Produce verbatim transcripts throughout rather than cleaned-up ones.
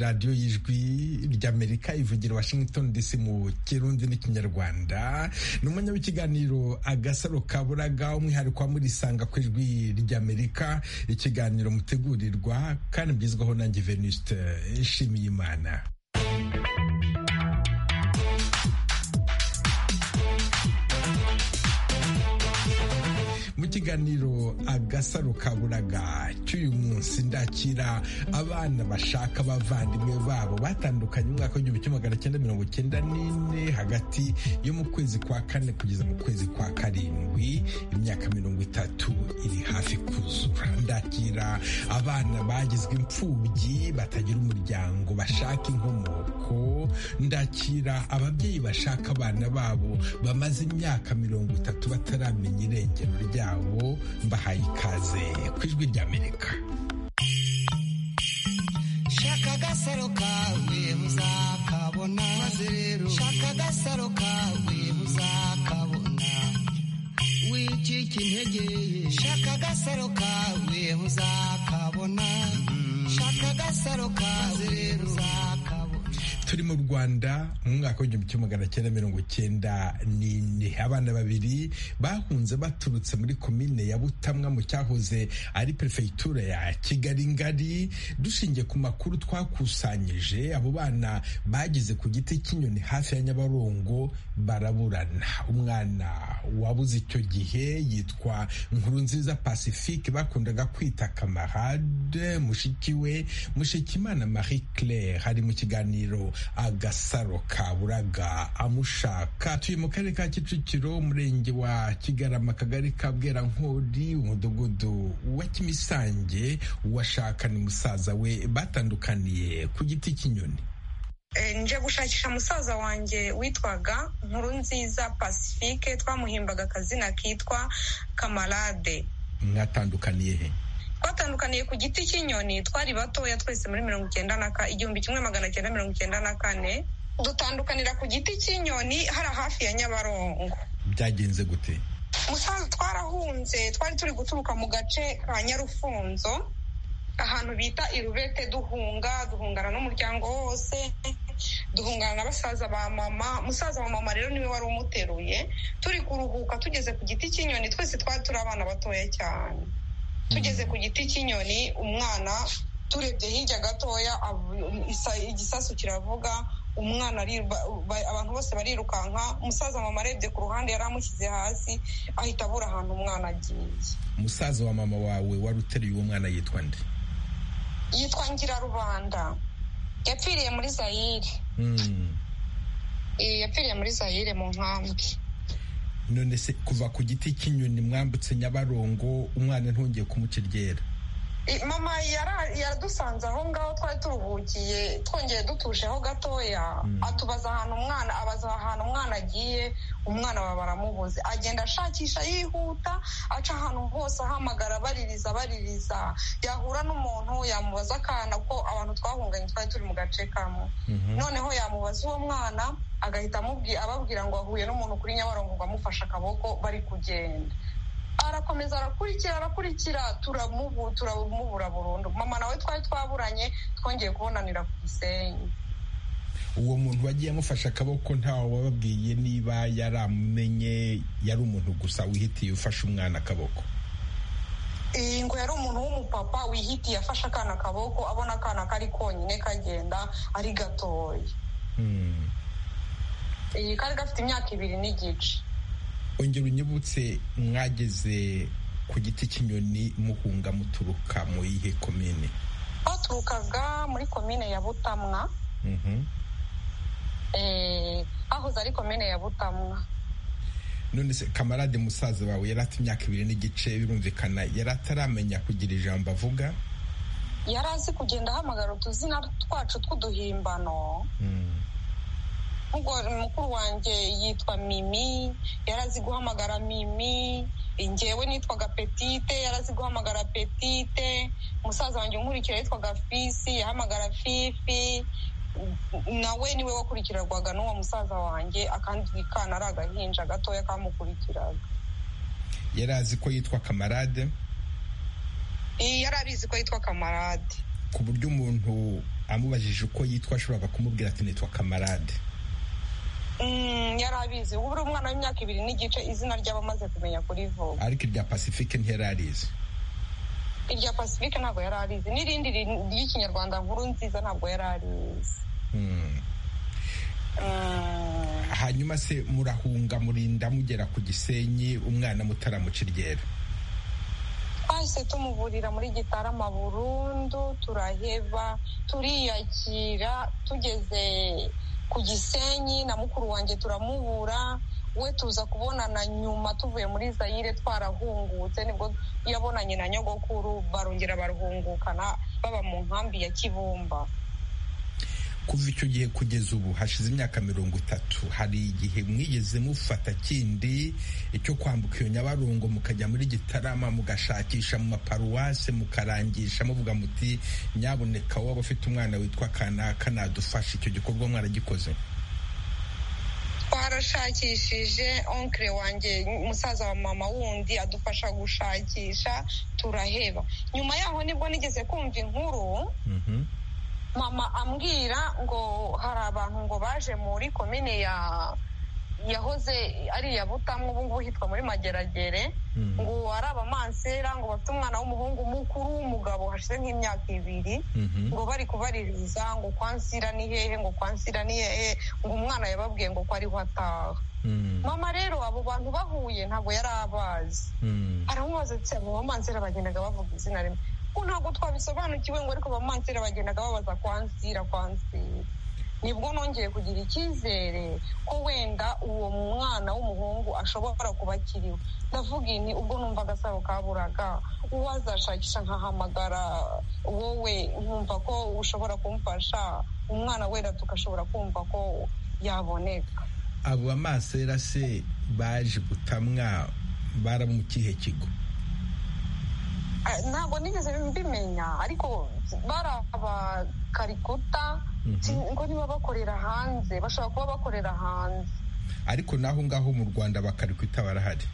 radiyo y'ijwi ry'Amerika ivugira Washington D C mu Kirundi n'ikinyarwanda. Ni umwanya w'ikiganiro Agasaro Kaburaga, umwihariko wa murisanga ku ijwi ry'Amerika, ikiganiro mutegurirwa kandi mbizwaho nanjye Venuste Nshimiyimana. Mu kiganiro Agasaro Kaburaga cy'uyu munsi ndakira abana bashaka abavandimwe babo batandukanye mu mwaka w'igihumbi kimwe magana cyenda mirongo cyenda n'ine, hagati yo mu kwezi kwa kane kugeza mu kwezi kwa karindwi. Imyaka mirongo itatu iri hafi kuzura. Ndakira abana bagizwe imfubyi batagira umuryango bashaka inkomoko. Ndakira ababyeyi bashaka abana babo bamaze imyaka mirongo itatu bataramenya irengero ryabo. Mbahaye ikaze ku ijwi ry'Amerika. Shaka agasaro kawe muzakabona, maze rero shaka agasaro kawe muzakabona, wicika intege. Shaka agasaro kawe muzakabona, shaka agasaro kawe rero muzakabona. Turi mu Rwanda mu mwaka w'igihumbi kimwe magana cyenda mirongo cyenda n'ine. Abana babiri bahunze baturutse muri komine ya Butamwa mu cyahoze ari perefegitura ya Kigali ngari. Dushingiye ku makuru twakusanyije, abo bana bageze ku giti cy'inyoni hafi ya Nyabarongo baraburana. Umwana wabuze icyo gihe yitwa Nkurunziza Pacifique, bakundaga kwita Kamarade. Mushiki we Mushikimana Marie Claire hari mu kiganiro Agasaro Kaburaga amushaka. Tuye mu karere ka Kicukiro, umurenge wa Kigarama, akagari ka Bwerankori, umudugudu wa Kimisange. Uwashaka ni musaza we, batandukaniye ku giti cy'inyoni. Nje gushakisha musaza wanjye witwaga Nkurunziza Pacifique, twamuhimbaga akazina kitwa Kamarade. Mwatandukaniye he? Twatandukaniye ku giti cy'inyoni, twari batoya twese muri mirongo icyenda na ka igihumbi kimwe magana cyenda mirongo icyenda na kane. Dutandukanira ku giti cy'inyoni hari hafi ya Nyabarongo. Byagenze gute? Musaza twarahunze, twari turi guturuka mu gace ka Nyarufunzo ahantu bita Irubete, duhunga duhungana n'umuryango wose, duhungana na basaza ba mama. Musaza wa mama rero niwe wari umuteruye. Turi kuruhuka tugeze ku giti cy'inyoni, twese twari turi abana batoya cyane. Tugeze ku giti cy'inyoni, umwana turebye hirya gatoya igisasu kiravuga, umwana abantu bose barirukanka. Musaza mama arebye ku ruhande yari amushyize hasi, ahita abura ahantu umwana agiye. Musaza wa mama wawe wari uteruye uwo mwana yitwa nde? Yitwa Ngirarubanda. Yapfiriye muri Zaire. Mm. E, yapfiriye muri Zaire mu nkambi. None se kuva ku giti cy'inyoni mwambutse Nyabarongo, umwana ntongeye kumuciryera? Mama yaradusanze aho ngaho twari turuhukiye, twongeye dutusheho gatoya. Mm. Atubaza ahantu umwana, abaza ahantu umwana agiye. Umwana baba baramubuze, agenda ashakisha yihuta, aca ahantu hose ahamagara baririza baririza. Yahura n'umuntu yamubaza akana, ko abantu twahunganye twari turi mu gace kamwe. Mm-hmm. Noneho yamubaza uwo mwana, agahita ababwira ngo ahuye n'umuntu kuri Nyabarongo ngo amufashe akaboko bari kugenda. Arakomeza arakurikira arakurikira turamubu turamubura burundu. Mama nawe twari twaburanye, twongeye kubonanira ku Gisenyi. Uwo muntu wagiye amufasha akaboko ntawe wababwiye niba yaramenye yari umuntu gusa wihitiye ufashe umwana akaboko? Eh, ngo yari umuntu w'umupapa wihitiye afashe akana akaboko, abona akana kari konyine kagenda ari gatoya. Mm. Eh, kari gafite imyaka ibiri n'igice. Ongera unyibutse, mwageze ku giti cy'inyoni muhunga muturuka mu ihe komine? Baturukaga muri komine ya Butamwa. Mhm. Eh, aho zari komine ya Butamwa. None se Kamarade musaza wawe yari afite imyaka ibiri n'igice, birumvikana yari ataramenya kugira ijambo avuga? Yari azi kugenda ahamagara utuzina twacu tw'uduhimbano. Mm. Mukuru wanjye yitwa Mimi, yarazi guhamagara Mimi. Njyewe nitwaga Petite, yarazi guhamagara Petite. Musaza wanjye nkurikira yitwaga Fisi, yahamagara Fifi. Nawe niwe wakurikirwaga n'uwo musaza wanjye, akandi kana ari agahinja gatoya kamukurikiraga. Yarazi ko yitwa Kamarade? Yarabizi ko yitwa Kamarade. Ku buryo umuntu amubajije uko yitwa ashobora kumubwira ati nitwa Kamarade. yari abizi. ubu uri umwana w'imyaka ibiri n'igice izina ry'abamaze kumenya kurivuga, ariko irya Pacifique ntiyari arizi. irya Pacifique ntabwo yari arizi, n'irindi ry'ikinyarwanda nkuru nziza ntabwo yari arizi. Hanyuma se murahunga murinda mugera ku Gisenyi umwana mutaramuca iryera? twahise tumuvurira muri Gitarama burundu, turaheba turiyakira. tugeze ku Gisenyi na mukuru wanjye turamubura, we tuza kubonana nyuma tuvuye muri Zaire twarahungutse, nibwo yabonanye na nyogokuru barongera baruhungukana baba mu nkambi ya Kibumba. Kuva icyo gihe kugeza ubu hashize imyaka mirongo itatu, hari igihe mwigeze mufata kindi icyo kwambuka iyo Nyabarongo mukajya muri Gitarama mugashakisha mu maparuwase mukarangisha muvuga muti nyaboneka waba ufite umwana witwa kanaka nadufasha? Icyo gikorwa mwaragikoze? twarashakishije, onkre wanjye musaza wa mama wundi adufasha gushakisha, turaheba. Nyuma yaho nibwo nigeze kumva inkuru mama ambwira ngo hari abantu ngo baje muri komine ya yahoze ari iya Butamwa, ubu ngubu hitwa muri Mageragere, ngo ari abamansera ngo bafite umwana w'umuhungu mukuru w'umugabo hashize nk'imyaka ibiri, ngo bari kubaririza ngo kwansira ni hehe, ngo kwansira ni hehe, ngo umwana yababwiye ngo ko ariho ataha. Mama rero abo bantu bahuye ntabwo yari abazi, aramubaza ati abo bamansera bagendaga bavuga izina rimwe, ko ntabwo twabisobanukiwe ngo ariko abamansera bagendaga babaza kwansira kwansira. Nibwo nongeye kugira icyizere ko wenda uwo mwana w'umuhungu ashobora kuba akiriwe. Ndavuga ini ubwo numva agasaro kaburaga, uwazashakisha nkahamagara wowe nkumva ko ushobora kumfasha umwana wenda tukashobora kumva ko yaboneka. Abo bamasera se baje Butamwa bara mu kihe kigo? Ntabwo nigeze mbimenya, ariko bari abakarikuta ngo niba bakorera hanze, bashobora kuba bakorera hanze. Ariko naho ngaho mu Rwanda bakarikuta barahari?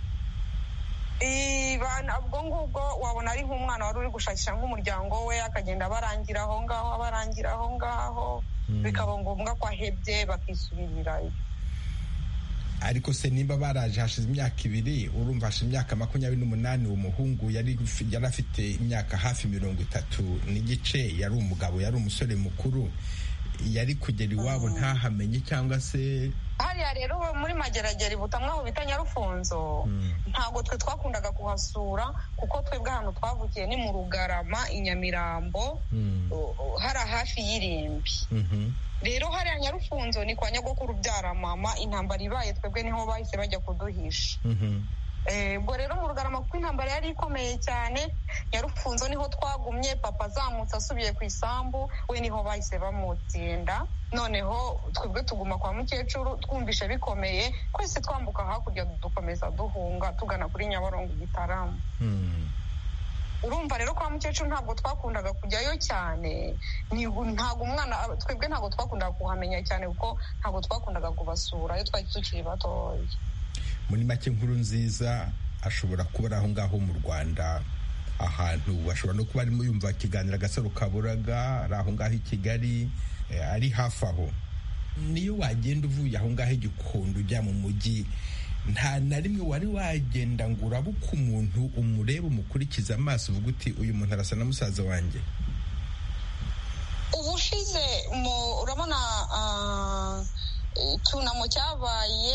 ubwo ngubwo wabona ari nk'umwana wari uri gushakisha nk'umuryango we, akagenda abarangira aho ngaho abarangira aho ngaho, bikaba ngombwa ko ahebye bakisubirirayo. Ariko se nimba baraje hashize imyaka ibiri, urumva hashize imyaka makumyabiri n'umunani, uwo muhungu yari yari afite imyaka hafi mirongo itatu n'igice, yari umugabo, yari umusore mukuru, yari kugera iwabo ntahamenye cyangwa se hariya rero muri Mageragere Butamwa aho bita Nyarufunzo, ntabwo twe twakundaga kuhasura kuko twebwe ahantu twavukiye ni mu Rugarama i Nyamirambo, hari hafi y'Irimbi. Rero hariya Nyarufunzo ni kwa nyogokuru ubyara mama, intambara ibaye twebwe niho bahise bajya kuduhisha. Ubwo rero mu Rugarama kuko intambara yari ikomeye cyane, Nyarufunzo niho twagumye, papa azamutse asubiye ku isambu, we niho bahise bamutsinda. Noneho twebwe tuguma kwa mukecuru, twumvishe bikomeye, twese twambuka hakurya dukomeza duhunga tugana kuri Nyabarongo Gitarama. Urumva rero kwa mukecuru ntabwo twakundaga kujyayo cyane, ntabwo umwana twebwe ntabwo twakundaga kuhamenya cyane kuko ntabwo twakundaga kubasura iyo twari tukiri batoya. Muri make Nkurunziza ashobora kuba aho ngaho mu Rwanda ahantu, ashobora no kuba arimo yumva ikiganiro Agasaro Kaburaga, ari aho ngaho i Kigali, ari hafi aho. Niyo wagenda uvuye aho ngaho Gikondo ujya mu mujyi, nta na rimwe wari wagenda ngo urabuke umuntu umurebe umukurikiza amaso uvuga uti uyu muntu arasa na musaza wanjye? Ubushize urabona icyunamo cyabaye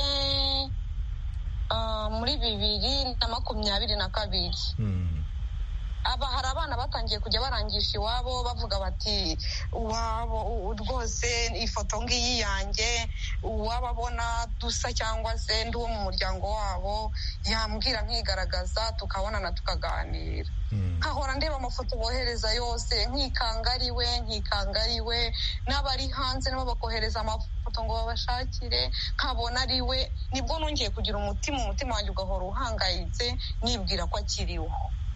muri bibiri na makumyabiri na kabiri, aba hari abana batangiye kujya barangisha iwabo bavuga bati uwabo rwose ifoto ngiyi yanjye, uwababona dusa cyangwa se ndi uwo mu muryango wabo yambwira nkigaragaza tukabonana tukaganira. Nkahora ndeba amafoto bohereza yose nkikanga ari we nkikanga ari we, n'abari hanze nabo bakohereza amafoto ngo babashakire nkabona ari we. Nibwo nongeye kugira umutima umutima wanjye ugahora uhangayitse nibwira ko akiriho.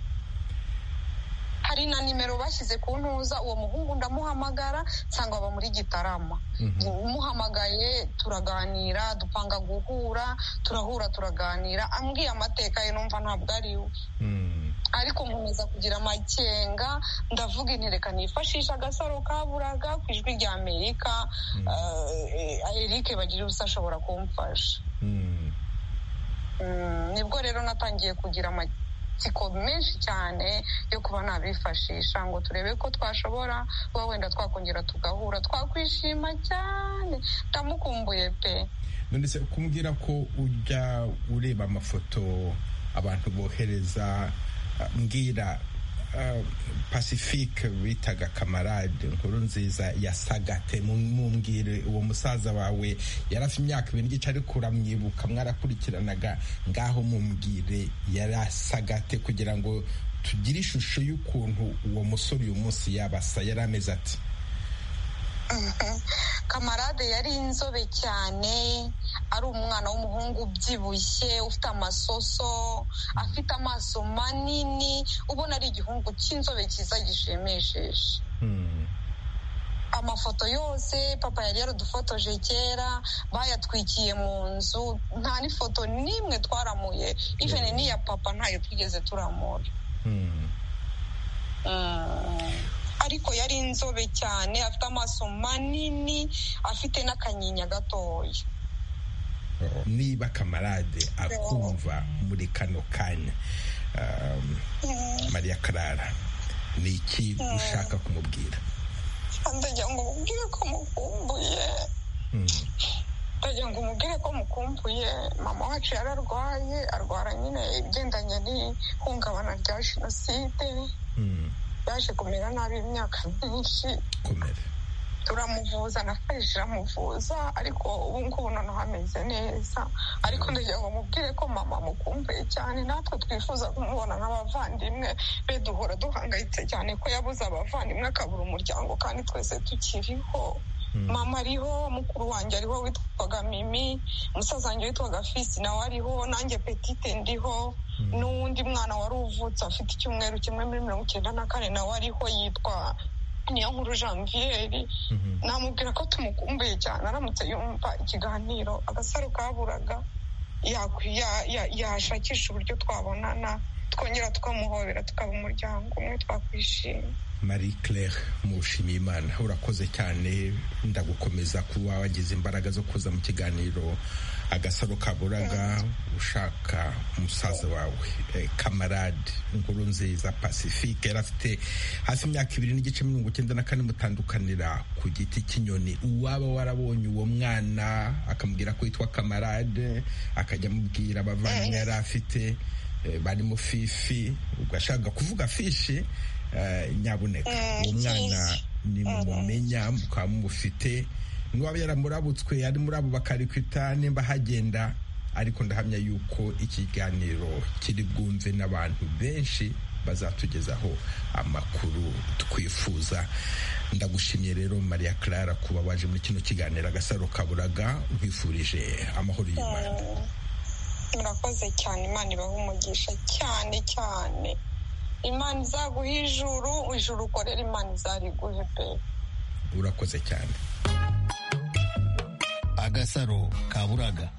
Hari na nimero bashyize ku ntuza, uwo muhungu ndamuhamagara nsanga aba muri Gitarama. Muhamagaye turaganira, dupanga guhura, turahura turaganira, ambwiye amateka ye numva ntabwo ari we. ariko nkomeza kugira amakenga ndavuga inti reka nifashisha agasaro kaburaga ku ijwi rya Amerika Eric bagira ubusa ashobora kumfasha. Nibwo rero natangiye kugira amatsiko menshi cyane yo kuba nabifashisha ngo turebe ko twashobora kuba wenda twakongera tugahura twakwishima cyane. Ndamukumbuye pe. None se kumbwira ko ujya ureba amafoto abantu bohereza, mbwira uh, Pacifique bitaga Kamarade Nkuru Nziza yasagate, mumbwire uwo musaza wawe yarafite imyaka ibiri n'igice ariko uramwibuka mwarakurikiranaga, ngaho mumbwire yarasagate kugira ngo tugire ishusho y'ukuntu uwo musore uyu munsi yabasa yari ameze ati. Kamarade yari inzobe cyane, ari umwana w'umuhungu ubyibushye ufite amasoso, afite amaso manini, ubona ari igihungu cy'inzobe cyiza gishimishije. Amafoto yose papa yari yaradufotoje kera, bayatwikiye mu nzu, nta n'ifoto n'imwe twaramuye, even n'iya papa ntayo twigeze turamura. Ariko yari inzobe cyane, afite amaso manini, afite n'akanyinya gatoya. Niba Kamarade akumva muri kano kanya, Maria Clara, ni iki ushaka kumubwira? Ndagira ngo mubwire ko mukumbuye. Ndagira ngo mubwire ko mukumbuye. Mama wacu yararwaye, arwara nyine igendanye n'ihungabana rya jenoside. Yaje kumera nabi imyaka myinshi, turamuvuza na Farije iramuvuza, ariko ubu ngubu noneho hameze neza. Ariko ndagira ngo mubwire ko mama mukumbuye cyane, natwe twifuza kumubona nk'abavandimwe be, duhora duhangayitse cyane ko yabuze abavandimwe akabura umuryango kandi twese tukiriho. Mama ariho, mukuru wanjye ariho witwaga Mimi, musaza wanjye witwaga Fisi nawe ariho, nanjye Petite ndiho, n'uwundi mwana wari uvutse afite icyumweru kimwe muri mirongo icyenda na kane nawe ariho yitwa Niyonkuru Janviere. Namubwira ko tumukumbuye cyane, aramutse yumva ikiganiro agasaro kaburaga yashakisha uburyo twabonana, twongera tukamuhobera tukaba umuryango umwe twakwishima. Marie Claire Mushimiyimana, urakoze cyane, ndagukomeza kuba wagize imbaraga zo kuza mu kiganiro agasaro kaburaga ushaka umusaza wawe Kamarade Nkuru Nziza Pacifique. Yari afite hafi imyaka ibiri n'igice mirongo icyenda na kane mutandukanira ku giti cy'inyoni. Uwaba warabonye uwo mwana akamubwira ko yitwa Kamarade, akajya amubwira abavandimwe yari afite barimo Fifi, ugashaka kuvuga Fishi, nyabuneka uwo mwana ni mumumenya, mukaba mumufite, niwaba yaramurabutswe ari muri abo bakarikwita nimba hagenda, ariko ndahamya yuko ikiganiro kiri bwumve n'abantu benshi bazatugezaho amakuru twifuza. Ndagushimiye rero Maria Clara kuba waje muri kino kiganiro agasaro kaburaga, nkwifurije amahoro y'Imana. Murakoze cyane, Imana ibahe umugisha cyane cyane. Imana izaguha ijuru, ijuru ukorera Imana izariguhe pe. Urakoze cyane. Agasaro kaburaga.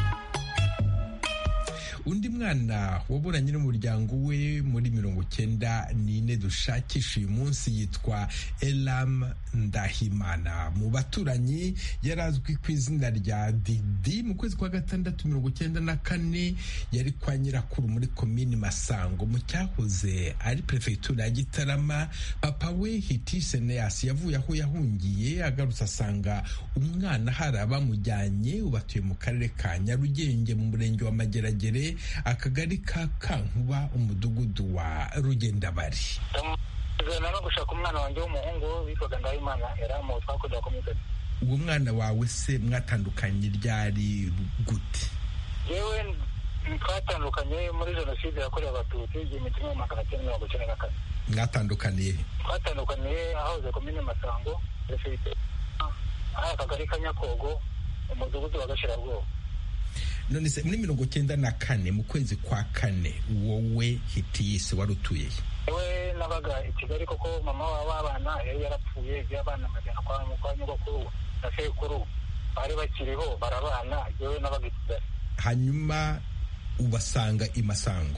Undi mwana waburanye n'umuryango we muri mirongo cyenda n'ine dushakisha uyu munsi yitwa Elam Ndahimana. Mu baturanyi yarazwi ku izina rya Didi. Mu kwezi kwa gatandatu mirongo cyenda na kane yari kwa nyirakuru muri komini Masango mu cyahoze ari prefegitura ya Gitarama. Papa we Hitise Neas yavuye aho yahungiye, agarutse asanga umwana hari abamujyanye, ubatuye mu karere ka Nyarugenge mu murenge wa Mageragere, akagari ka Kankuba, umudugudu wa Rugendabari. no gushaka umwana wanjye w'umuhungu witwaga Ndahimana Elamu twakoze komite. Uwo mwana wawe se mwatandukanye ryari gute? Yewe twatandukanye muri jenoside yakorewe abatutsi igihumbi kimwe magana cyenda mirongo icyenda na kane. Mwatandukaniye? Twatandukaniye ahoze komine Masango, prefegitura akagari ka Nyakogo, umudugudu wa Gashirabwoba. None se muri mirongo cyenda na kane mu kwezi kwa kane wowe Hitiyise wari utuye? Yewe nabaga i Kigali koko mama w'abana yari yarapfuye, by'abana majyana kwa kwa nyogokuru na sekuru bari bakiriho barabana, yewe nabaga i Kigali. Hanyuma ubasanga i Masango?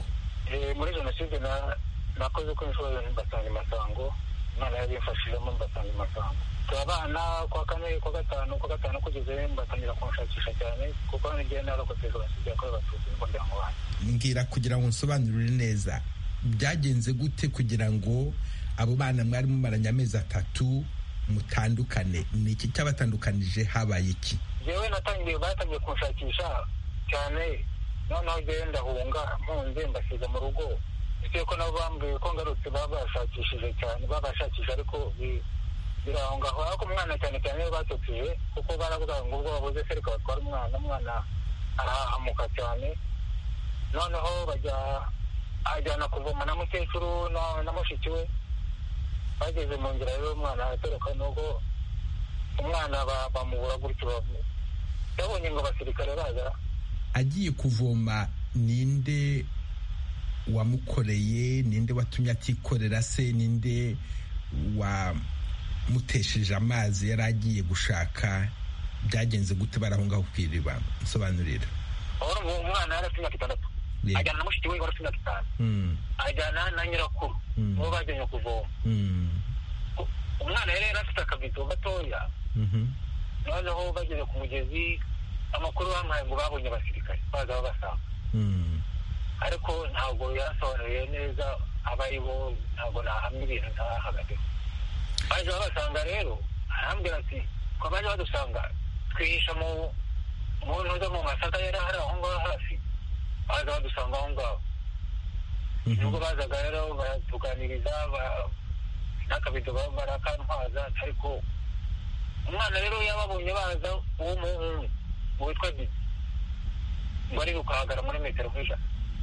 muri jenoside nakoze ko inshuro mbasanga imasango, imana yabimfashijemo mbasanga imasango. Abana kwa kane kwa gatanu kwa gatanu kugeze mbatangira kunshakisha cyane kuko n'igihe narokotse jenoside yakorewe abatutsi ngo ndamubana. Mbwira kugira ngo nsobanurire neza byagenze gute kugira ngo abo bana mwari mumaranye amezi atatu mutandukane? Ni iki cyabatandukanije? Habaye iki? Jewe natangiye batangiye kunshakisha cyane, noneho jewe ndahunga mpunze mbasiga mu rugo. Ese ko nabo bambwiye ko ngarutse babashakishije cyane babashakisha ariko birahunga aho ako umwana cyane cyane batotije kuko baravuga ngo ubwo babuze se reka batwara umwana umwana arahamuka cyane. Noneho bajya ajyana kuvoma na mukecuru na mushiki we. Bageze mu nzira rero umwana atoroka nuko umwana bamubura gutyo. Yabonye ngo abasirikare baza. Agiye kuvoma, ninde wamukoreye? Ninde watumye atikorera se? Ninde wamutesheje amazi yari agiye gushaka? Byagenze gute barahungaho kwiriba? Nsobanurira. Umwana yari afite imyaka itandatu, ajyana na mushiki we wari afite imyaka itanu, ajyana na nyirakuru uwo bajyanye kuvoma. Umwana yari afite akabido gatoya. Noneho bageze ku mugezi, amakuru bamuhaye ngo babonye abasirikare baza babasanga, ariko ntabwo yasobanuriye neza aba ari bo, ntabwo nahamya ibintu ntahagazeho. Baje babasanga rero arambwira ati ko baje badusanga twihisha mu ntuza mu masaka yari ahari aho ngaho hafi. Baza badusanga aho ngaho, nubwo bazaga rero baratuganiriza n'akabido barakantwaza, ariko umwana rero yababonye baza uwo muhungu witwa Didi ngo ari gukahagara muri metero nk'ijana.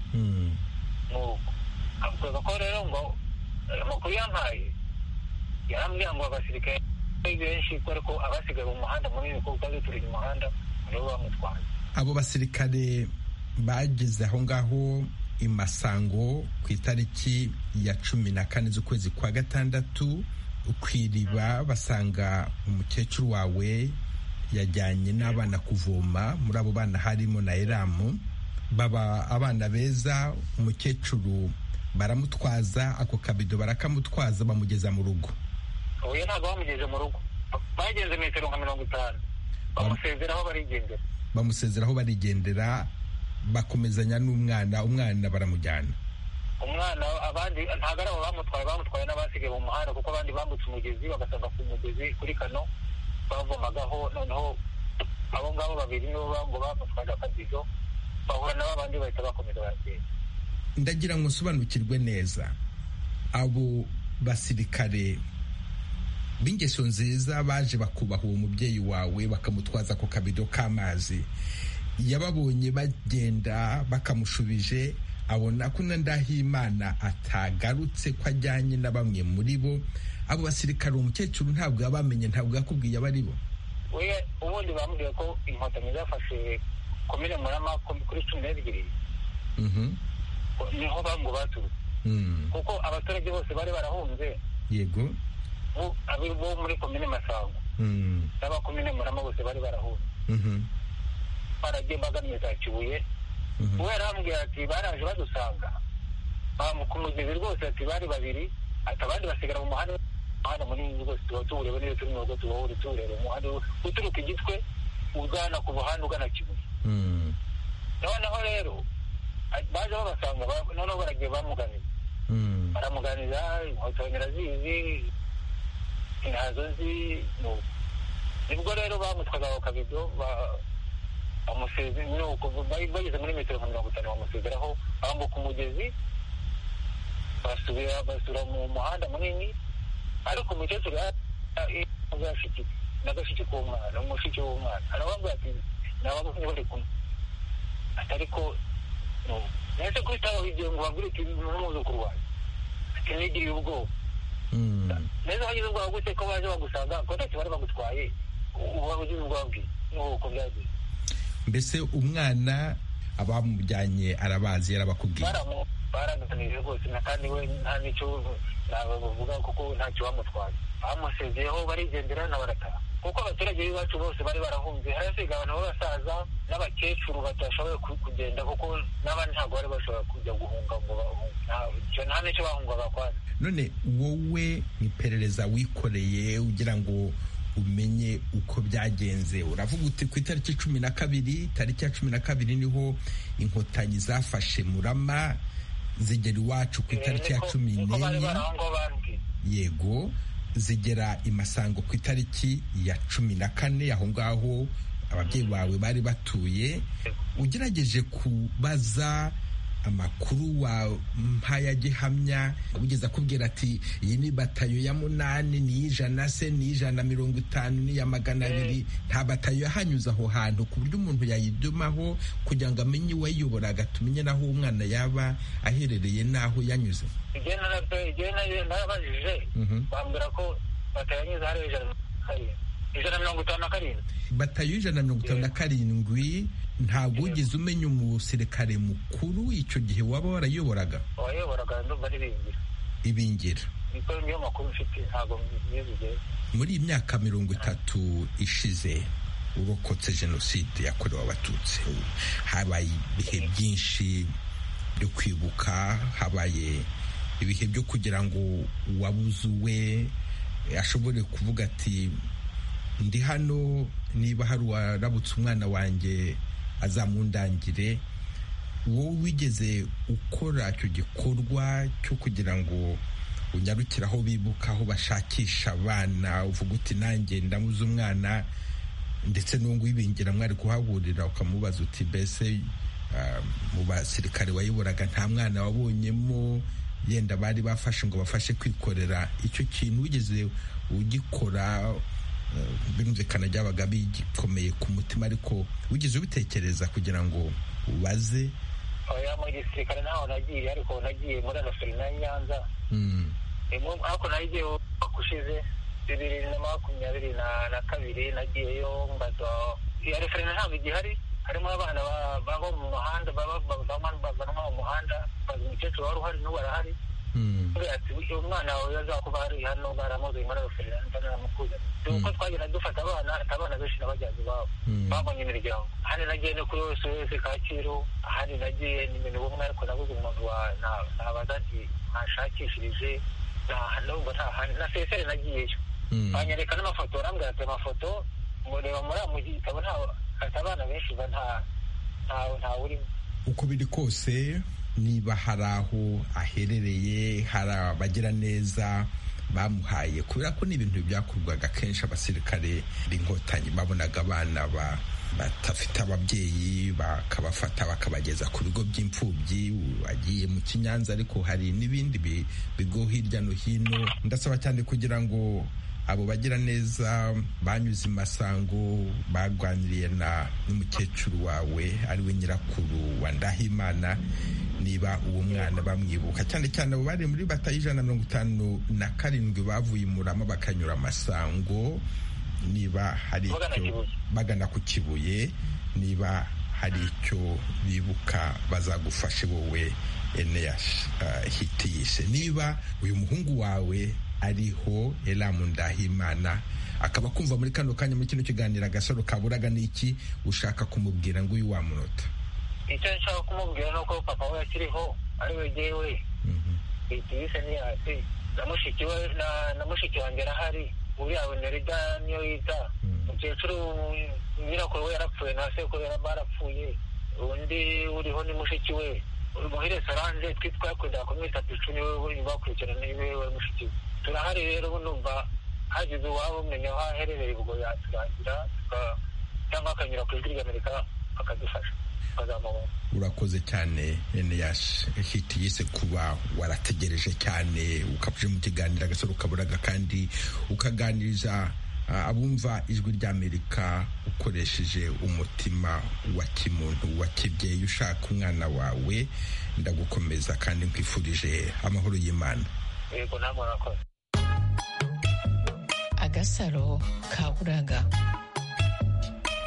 Avuga ko rero ngo amakuru yampaye yarambwira ngo abasirikare benshi ariko abasigaye mu muhanda munini kuko bazituriye umuhanda nibo bamutwaye. Abo basirikare bageze aho ngaho i Masango ku itariki ya cumi na kane z'ukwezi kwa gatandatu kwiriba, basanga umukecuru wawe yajyanye n'abana kuvoma. Muri abo bana harimo na Elamu. Baba abana beza. Umukecuru baramutwaza, ako kabido barakamutwaza bamugeza mu rugo. Oya, ntabwo bamugeze mu rugo, bagenze metero nka mirongo itanu bamusezeraho barigendera. Bamusezeraho barigendera bakomezanya n'umwana. Umwana baramujyana. Umwana abandi ntabwo ari abo bamutwaye, bamutwaye n'abasigaye mu muhanda kuko abandi bambutse umugezi bagasanga ku mugezi kuri kano bavomagaho. Noneho abo ngabo babiri nibo ngo bamutwaje akabido bahura nabo, abandi bahita bakomeza baragenda. Ndagira ngo nsobanukirwe neza, abo basirikare b'ingeso nziza baje bakubaha uwo mubyeyi wawe bakamutwaza ku kabido k'amazi, yababonye bagenda bakamushubije, abona ko Ndahimana atagarutse ko ajyanye na bamwe muri bo. Abo basirikare umukecuru ntabwo yabamenye, ntabwo yakubwiye abari bo. We ubundi bambwiye ko inkotanyi zafashe komine Murama kuri cumi n'ebyiri niho bangu baturutse, kuko abaturage bose bari barahunze. Yego. Bo muri komine Masango n'abakomine Murama bose bari barahunze, baragiye bagamye za Kibuye. We yarambwira ati baraje badusanga ku mugezi rwose, ati bari babiri, ati abandi basigara mu muhanda umuhanda munini rwose tuba tuwureba niyo turi mu rugo tuba tuwureba umuhanda uturuka Igitwe ugana ku buhanda ugana Kibuye. Noneho rero baje babasanga, noneho baragiye bamuganira, baramuganira, inkotanyi zizi ntazo nzi. Nibwo rero bamutwaga ako kabido bamuseze, bageze muri metero nka mirongo itanu bamusezeraho, bambuka umugezi basubira basura mu muhanda munini. Ariko umukecuru n'agashiki k'umwana, umushiki w'umwana arababwira ati nababonye bari kumwe, atariko nese kuri taho igihe ngo babwire ati n'umwuzukuru wawe ati nigiriye ubwoba. Neza wagize ubwoba gute ko baje bagusanga ko ntacyo bari bagutwaye, uba ugize ubwoba bwe n'uko byagiye. Mbese umwana abamujyanye arabazi, yarabakubwiye? Baraganiriye rwose, kandi we nta n'icyo nabavuga kuko ntacyo bamutwaye. Bamusezeyeho barigendera na barataha, kuko abaturage b'iwacu bose bari barahunze. Harasigaye abantu b'abasaza n'abakecuru batashoboye kugenda, kuko n'abandi ntabwo bari bashobora kujya guhunga ngo nta n'icyo bahungwaga kwanza. None wowe iperereza wikoreye ugira ngo umenye uko byagenze, uravuga uti ku itariki cumi na kabiri tariki ya cumi na kabiri niho inkotanyi zafashe Murama zigera iwacu ku itariki ya cumi n'enye, yego, zigera i Masango ku itariki ya cumi na kane, aho ngaho ababyeyi bawe bari batuye. Ugerageje kubaza amakuru wa mpaya gihamya, ugeza kubwira ati iyi ni batayo ya munani, ni ijana se, ni ijana mirongo itanu, ni ya magana abiri, nta batayo yahanyuze aho hantu ku buryo umuntu yayidumaho kugira ngo amenye uwayiyoboraga, tumenye naho umwana yaba aherereye n'aho yanyuze. igihe narabajije bambwira ko batayo yanyuze hari ijana mirongo itanu na karindwi. Batayo ijana mirongo itanu na karindwi. Ntabwo wigeze umenya umusirikare mukuru icyo gihe waba warayoboraga? wayoboraga ndumva ari Ibingira. Ibingira niko niyo makuru mfite, ntabwo mbizi. Muri iyi myaka mirongo itatu ishize urokotse jenoside yakorewe Abatutsi, habaye ibihe byinshi byo kwibuka, habaye ibihe byo kugira ngo uwabuze uwe ashobore kuvuga ati ndi hano, niba hari uwarabutse umwana wanjye azamundangire. Wowe wigeze ukora icyo gikorwa cyo kugira ngo unyarukire aho bibuka, aho bashakisha abana, uvuga uti nanjye ndamuze umwana, ndetse n'uwo Ibingira mwari kuhahurira ukamubaza uti mbese mu basirikare wayoboraga nta mwana wabonyemo yenda bari bafashe ngo bafashe kwikorera? Icyo kintu wigeze ugikora? Birumvikana byabaga bigikomeye ku mutima, ariko wigeze ubitekereza kugira ngo ubaze? Oya, mu gisirikare ntaho nagiye, ariko nagiye muri Referina ya Nyanza. Ariko nagiye kushize bibiri na makumyabiri na kabiri nagiyeyo mbaza iya Referina ntabwo igihari, harimo abana baba mu muhanda, bavanwa mu muhanda, umukecuru wari uhari n'ubu arahari. Umwana wawe yazakuba hari hano, baramuzi muri Referina ndanamukuze. Uko twagenda dufata abana, abana benshi n'abajyazi babo babonye imiryango. Hano nagiye no kuri wese wese Kacyiru, ahandi nagiye ni ibintu bumwe, ariko nabuze umuntu nabaza nti ntashakishirije, nubwo nta handi na sesere nagiyeyo. Banyereka n'amafoto, barambwira ati amafoto mureba muri mu gitabo nta abana benshi ba nta nta urimo. Uko biri kose, niba hari aho aherereye, hari abagira neza bamuhaye, kubera ko ni ibintu byakorwaga kenshi, abasirikare b'inkotanyi babonaga abana batafite ababyeyi bakabafata bakabageza ku bigo by'imfubyi. Agiye mu Kinyanza, ariko hari n'ibindi bigo hirya no hino. Ndasaba cyane kugira ngo abo bagira neza banyuze i Masango, barwaniriye na n'umukecuru wawe ari we nyirakuru wa Ndahimana, niba uwo mwana bamwibuka, cyane cyane abo bari muri batayo ijana mirongo itanu na karindwi bavuye i Murama bakanyura Masango, niba hari icyo bagana ku Kibuye, niba hari icyo bibuka bazagufashe wowe Eneas Hitiyise. Niba uyu muhungu wawe ariho Elamu Ndahimana akaba kumva muri kano kanya muri kino kiganiro Agasaro Kaburaga, n'iki ushaka kumubwira ngo uyu wamunota? Icyo nshaka kumubwira ni uko papa we akiriho, ari we jyewe Hitiyise Niyasi, na mushiki we na mushiki wanjye arahari, uriya Nerida niyo yita. Umukecuru nyirakuru we yarapfuye, na sekuru barapfuye, undi uriho ni mushiki we Muhire Solange, twitwakundaga kumwita Picu, niwe bakurikirana, niwe we mushiki we. Turahari rero, numva hagize uwaba umenya aho aherereye ubwo yaturangira, cyangwa akanyura ku ijwi ry'Amerika akadufasha tukazamubona. Urakoze cyane Eneas Hitiyise kuba warategereje cyane ukabuje mu kiganiro Agasaro Kaburaga, kandi ukaganiriza abumva ijwi ry'Amerika ukoresheje umutima wa kimuntu wa kibyeyi ushaka umwana wawe. Ndagukomeza kandi nkwifurije amahoro y'Imana. Yego, namwe murakoze. Agasaro Kaburaga.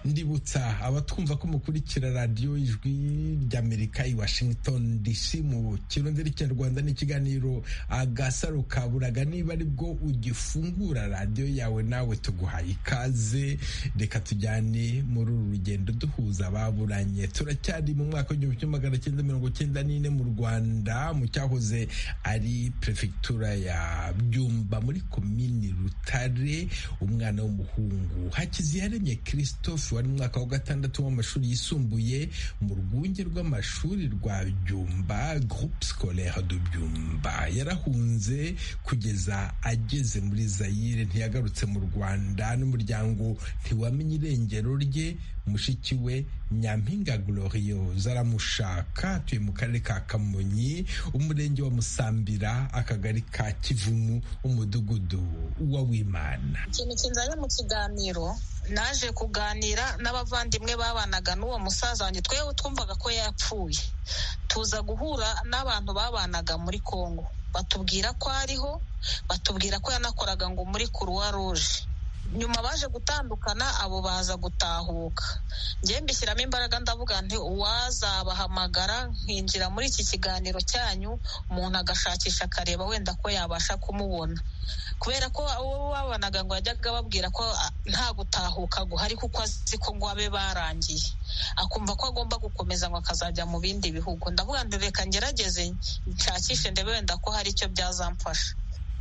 ndibutsa abatwumva ko mukurikira radiyo ijwi ry'Amerika i Washington D C mu kirundi n'ikinyarwanda n'ikiganiro agasaro kaburaga. Niba aribwo ugifungura radiyo yawe nawe tuguhaye ikaze, reka tujyane muri uru rugendo duhuza ababuranye. Turacyari mu mwaka w'igihumbi kimwe magana cyenda mirongo cyenda n'ine mu Rwanda, mu cyahoze ari perefegitura ya Byumba muri komini Rutare. Umwana w'umuhungu Hakiziyaremye Christophe wari mu mwaka wa gatandatu w'amashuri yisumbuye mu rwunge rw'amashuri rwa Byumba, Groupe Scolaire de Byumba, yarahunze kugeza ageze muri Zaire. Ntiyagarutse mu Rwanda, n'umuryango ntiwamenye irengero rye. Mushiki we Nyampinga Glorieuse aramushaka, atuye mu karere ka Kamonyi, umurenge wa Musambira, akagari ka Kivumu, umudugudu wa Wimana. Ikintu kinzanye mu kiganiro, naje kuganira n'abavandimwe babanaga n'uwo musaza wanjye. Twewe twumvaga ko yapfuye, tuza guhura n'abantu babanaga muri Kongo, batubwira ko ariho, batubwira ko yanakoraga ngo muri Croix Rouge. Nyuma baje gutandukana, abo baza gutahuka. Njye mbishyiramo imbaraga, ndavuga nti uwazabahamagara nkinjira muri iki kiganiro cyanyu, umuntu agashakisha akareba wenda ko yabasha kumubona, kubera ko abo babanaga ngo yajyaga babwira ko nta gutahuka guhari kuko azi ko ngo abe barangiye, akumva ko agomba gukomeza ngo akazajya mu bindi bihugu. Ndavuga nti reka ngerageze nshakishe ndebe wenda ko hari icyo byazamfasha.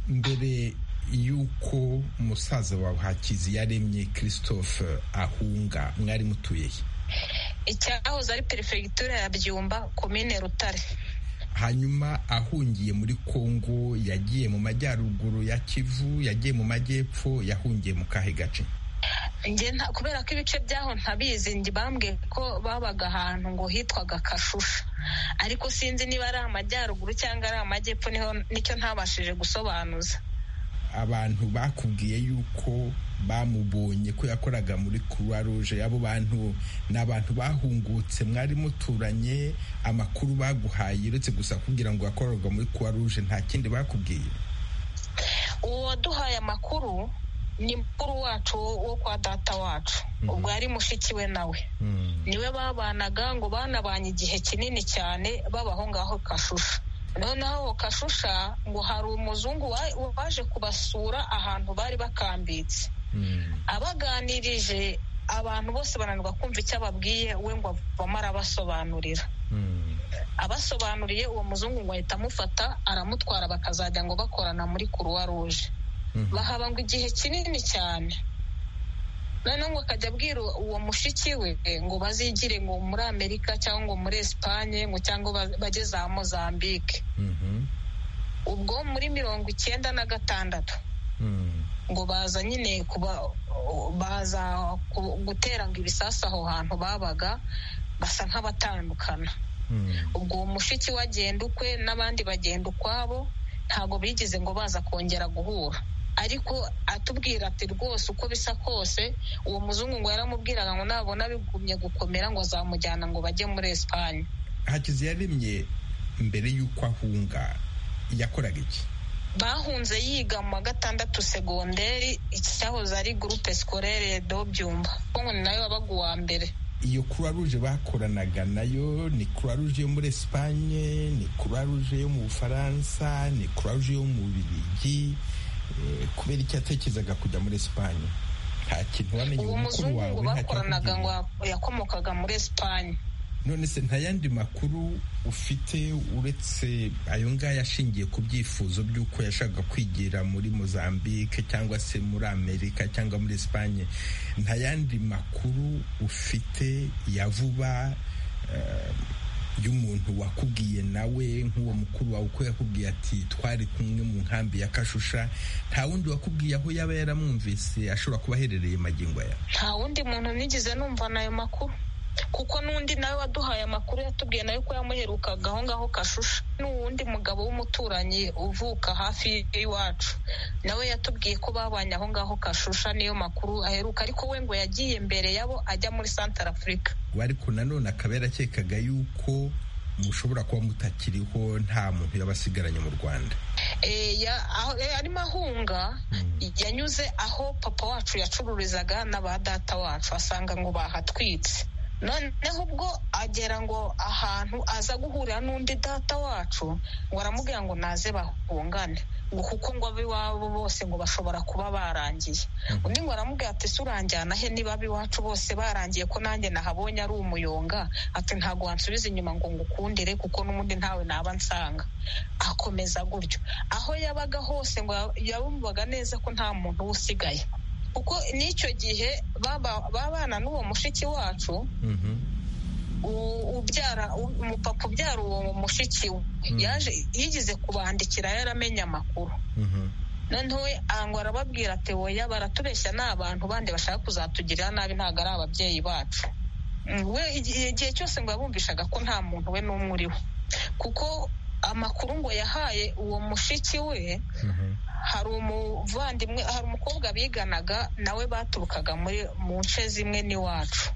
Mbere yuko umusaza wawe Hakiziyaremye Christophe ahunga, mwari mutuye he? Icyahoze ari perefegitura ya Byumba, komine Rutare. Hanyuma ahungiye muri Kongo, yagiye mu majyaruguru ya Kivu, yagiye mu majyepfo, yahungiye mu kahe gace? Nge nta, kubera ko ibice byaho ntabizi, nge bambwiye ko babaga ahantu ngo hitwaga Kashusha, ariko sinzi niba ari amajyaruguru cyangwa ari amajyepfo, niho nicyo ntabashije gusobanuza. Abantu bakubwiye yuko bamubonye ko yakoraga muri Croix Rouge, abo bantu ni abantu bahungutse mwari muturanye? Amakuru baguhaye uretse gusa kugira ngo yakoraga muri Croix Rouge, nta kindi bakubwiye? Uwo waduhaye amakuru ni mukuru wacu wo kwa data wacu, ubwo yari mushiki we nawe, niwe babanaga, ngo banabanye igihe kinini cyane babaho ngaho Kashusha. Noneho Kashusha ngo hari umuzungu waje kubasura ahantu bari bakambitse, abaganirije abantu bose bananirwa kumva icyo ababwiye, we ngo avamo arabasobanurira. Abasobanuriye uwo muzungu ngo ahita amufata aramutwara, bakazajya ngo bakorana muri Croix Rouge. Bahaba ngo igihe kinini cyane. Noneho ngo akajya abwira uwo mushiki we ngo bazigire ngo muri Amerika cyangwa ngo muri Espanye, ngo cyangwa bajye za Mozambique. Ubwo muri mirongo icyenda na gatandatu ngo baza nyine kuba baza gutera ngo ibisasu aho hantu babaga, basa nk'abatandukana. Ubwo uwo mushiki we agenda ukwe, n'abandi bagenda ukwabo, ntabwo bigize ngo baza kongera guhura. Ariko atubwira ati rwose uko bisa kose, uwo muzungu ngo yaramubwiraga ngo nabona bigumye gukomera ngo azamujyana ngo bajye muri Espanye. Hakiziyaremye mbere y'uko ahunga yakoraga iki? Bahunze yiga mu wa gatandatu segonderi, icyahoze ari Groupe Scolaire de Byumba, ngo ni nayo wabaga uwa mbere. Iyo Croix Rouge bakoranaga nayo ni Croix Rouge yo muri Espanye, ni Croix Rouge yo mu Bufaransa, ni Croix Rouge yo mu Bubiligi? Kubera icyo atekerezaga kujya muri Espanye? Nta kintu wamenye uwo mukuru wawe bakoranaga ngo yakomokaga muri Espanye. None se nta yandi makuru ufite uretse ayo ngaya ashingiye ku byifuzo by'uko yashaka kwigira muri Mozambique cyangwa se muri Amerika cyangwa muri Espanye? Nta yandi makuru ufite ya vuba uh, y'umuntu wakubwiye nawe nk'uwo mukuru wawe uko yakubwiye ati twari kumwe mu nkambi ya Kashusha? Nta wundi wakubwiye aho yaba yaramwumvise ashobora kuba aherereye magingo aya? Nta wundi muntu nigeze numva nayo makuru, kuko n'undi nawe waduhaye amakuru yatubwiye nayo ko yamuherukaga aho ngaho Kashusha. N'uwundi mugabo w'umuturanyi uvuka hafi y'iwacu nawe yatubwiye ko babanye aho ngaho Kashusha, niyo makuru aheruka. Ariko we ngo yagiye mbere yabo ajya muri Central Africa. Ariko nanone akaba yarakekaga yuko mushobora kuba mutakiriho, nta muntu yabasigaranye mu Rwanda. arimo ahunga yanyuze aho papa wacu yacururizaga n'aba data wacu asanga ngo bahatwitse. Noneho ubwo agera ngo ahantu aza guhurira n'undi data wacu ngo aramubwira ngo naze bahungane ngo kuko ngo ab'iwabo bose ngo bashobora kuba barangiye. Undi ngo aramubwira ati se uranjyana he niba ab'iwacu bose barangiye ko nanjye nahabonye ari umuyonga, ati ntabwo wansubiza inyuma ngo ngukundire kuko n'ubundi ntawe naba nsanga. Akomeza gutyo aho yabaga hose ngo yabumvaga neza ko nta muntu usigaye kuko n'icyo gihe babana n'uwo mushiki wacu ubyara umupapa ubyara uwo mushiki we yaje yigize kubandikira yaramenye amakuru. Noneho we ngo arababwira ati woya baratubeshya n'abantu bandi bashaka kuzatugirira nabi ntabwo ari ababyeyi bacu. We igihe cyose ngo yabumvishaga ko nta muntu we n'umwe uriho kuko amakuru ngo yahaye uwo mushiki we. Hari umuvandimwe hari umukobwa biganaga nawe baturukaga muri mu nce zimwe n'iwacu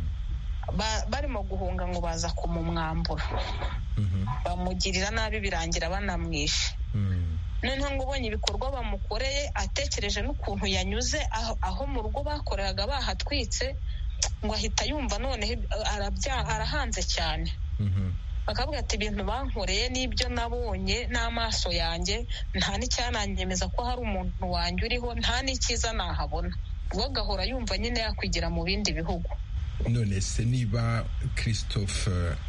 barimo guhunga ngo baza kumumwambura bamugirira nabi birangira banamwishe. Noneho ngo ubonye ibikorwa bamukoreye atekereje n'ukuntu yanyuze aho mu rugo bakoreraga bahatwitse ngo ahita yumva noneho arahanze cyane. Bakavuga ati ibintu bankoreye n'ibyo nabonye n'amaso yanjye nta n'icyananyemeza ko hari umuntu wanjye uriho nta n'ikiza nahabona. Ubwo agahora yumva nyine yakwigira mu bindi bihugu. None se niba Christophe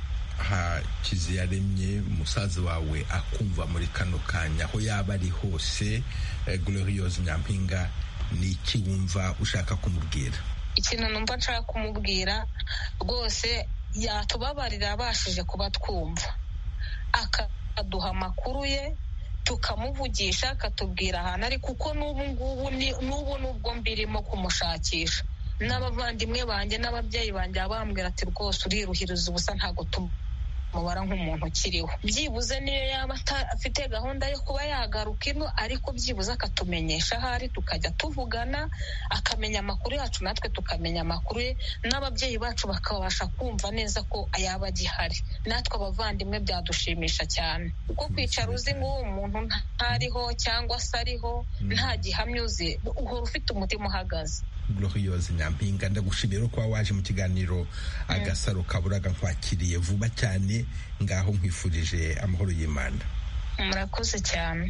Hakiziyaremye umusaza wawe akumva muri kano kanya aho yaba ari hose, Gloriose Nyampinga, ni iki wumva ushaka kumubwira? Ikintu numva nshaka kumubwira rwose yatubabarira abashije kuba twumva akaduha amakuru ye tukamuvugisha akatubwira ahantu ari kuko n'ubu ngubu n'ubu n'ubwo mbirimo kumushakisha n'abavandimwe banjye n'ababyeyi banjye bambwira ati rwose uriruhiriza ubusa ntabwo tumubara nk'umuntu ukiriho. Byibuze niyo yaba afite gahunda yo kuba yagaruka ino ariko byibuze akatumenyesha ahari tukajya tuvugana akamenya amakuru yacu natwe tukamenya amakuru ye n'ababyeyi bacu bakabasha kumva neza ko yaba agihari. Natwe abavandimwe byadushimisha cyane kuko kwicara uzi ngo umuntu ntariho cyangwa se ariho nta gihamya uzi uhora ufite umutima uhagaze. Gloriose Nyampinga, ndagushimira ko waje mu kiganiro Agasaro Kaburaga nkwakiriye vuba cyane, ngaho nkwifurije amahoro y'Imana. Murakoze cyane.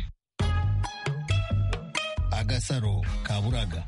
Agasaro Kaburaga.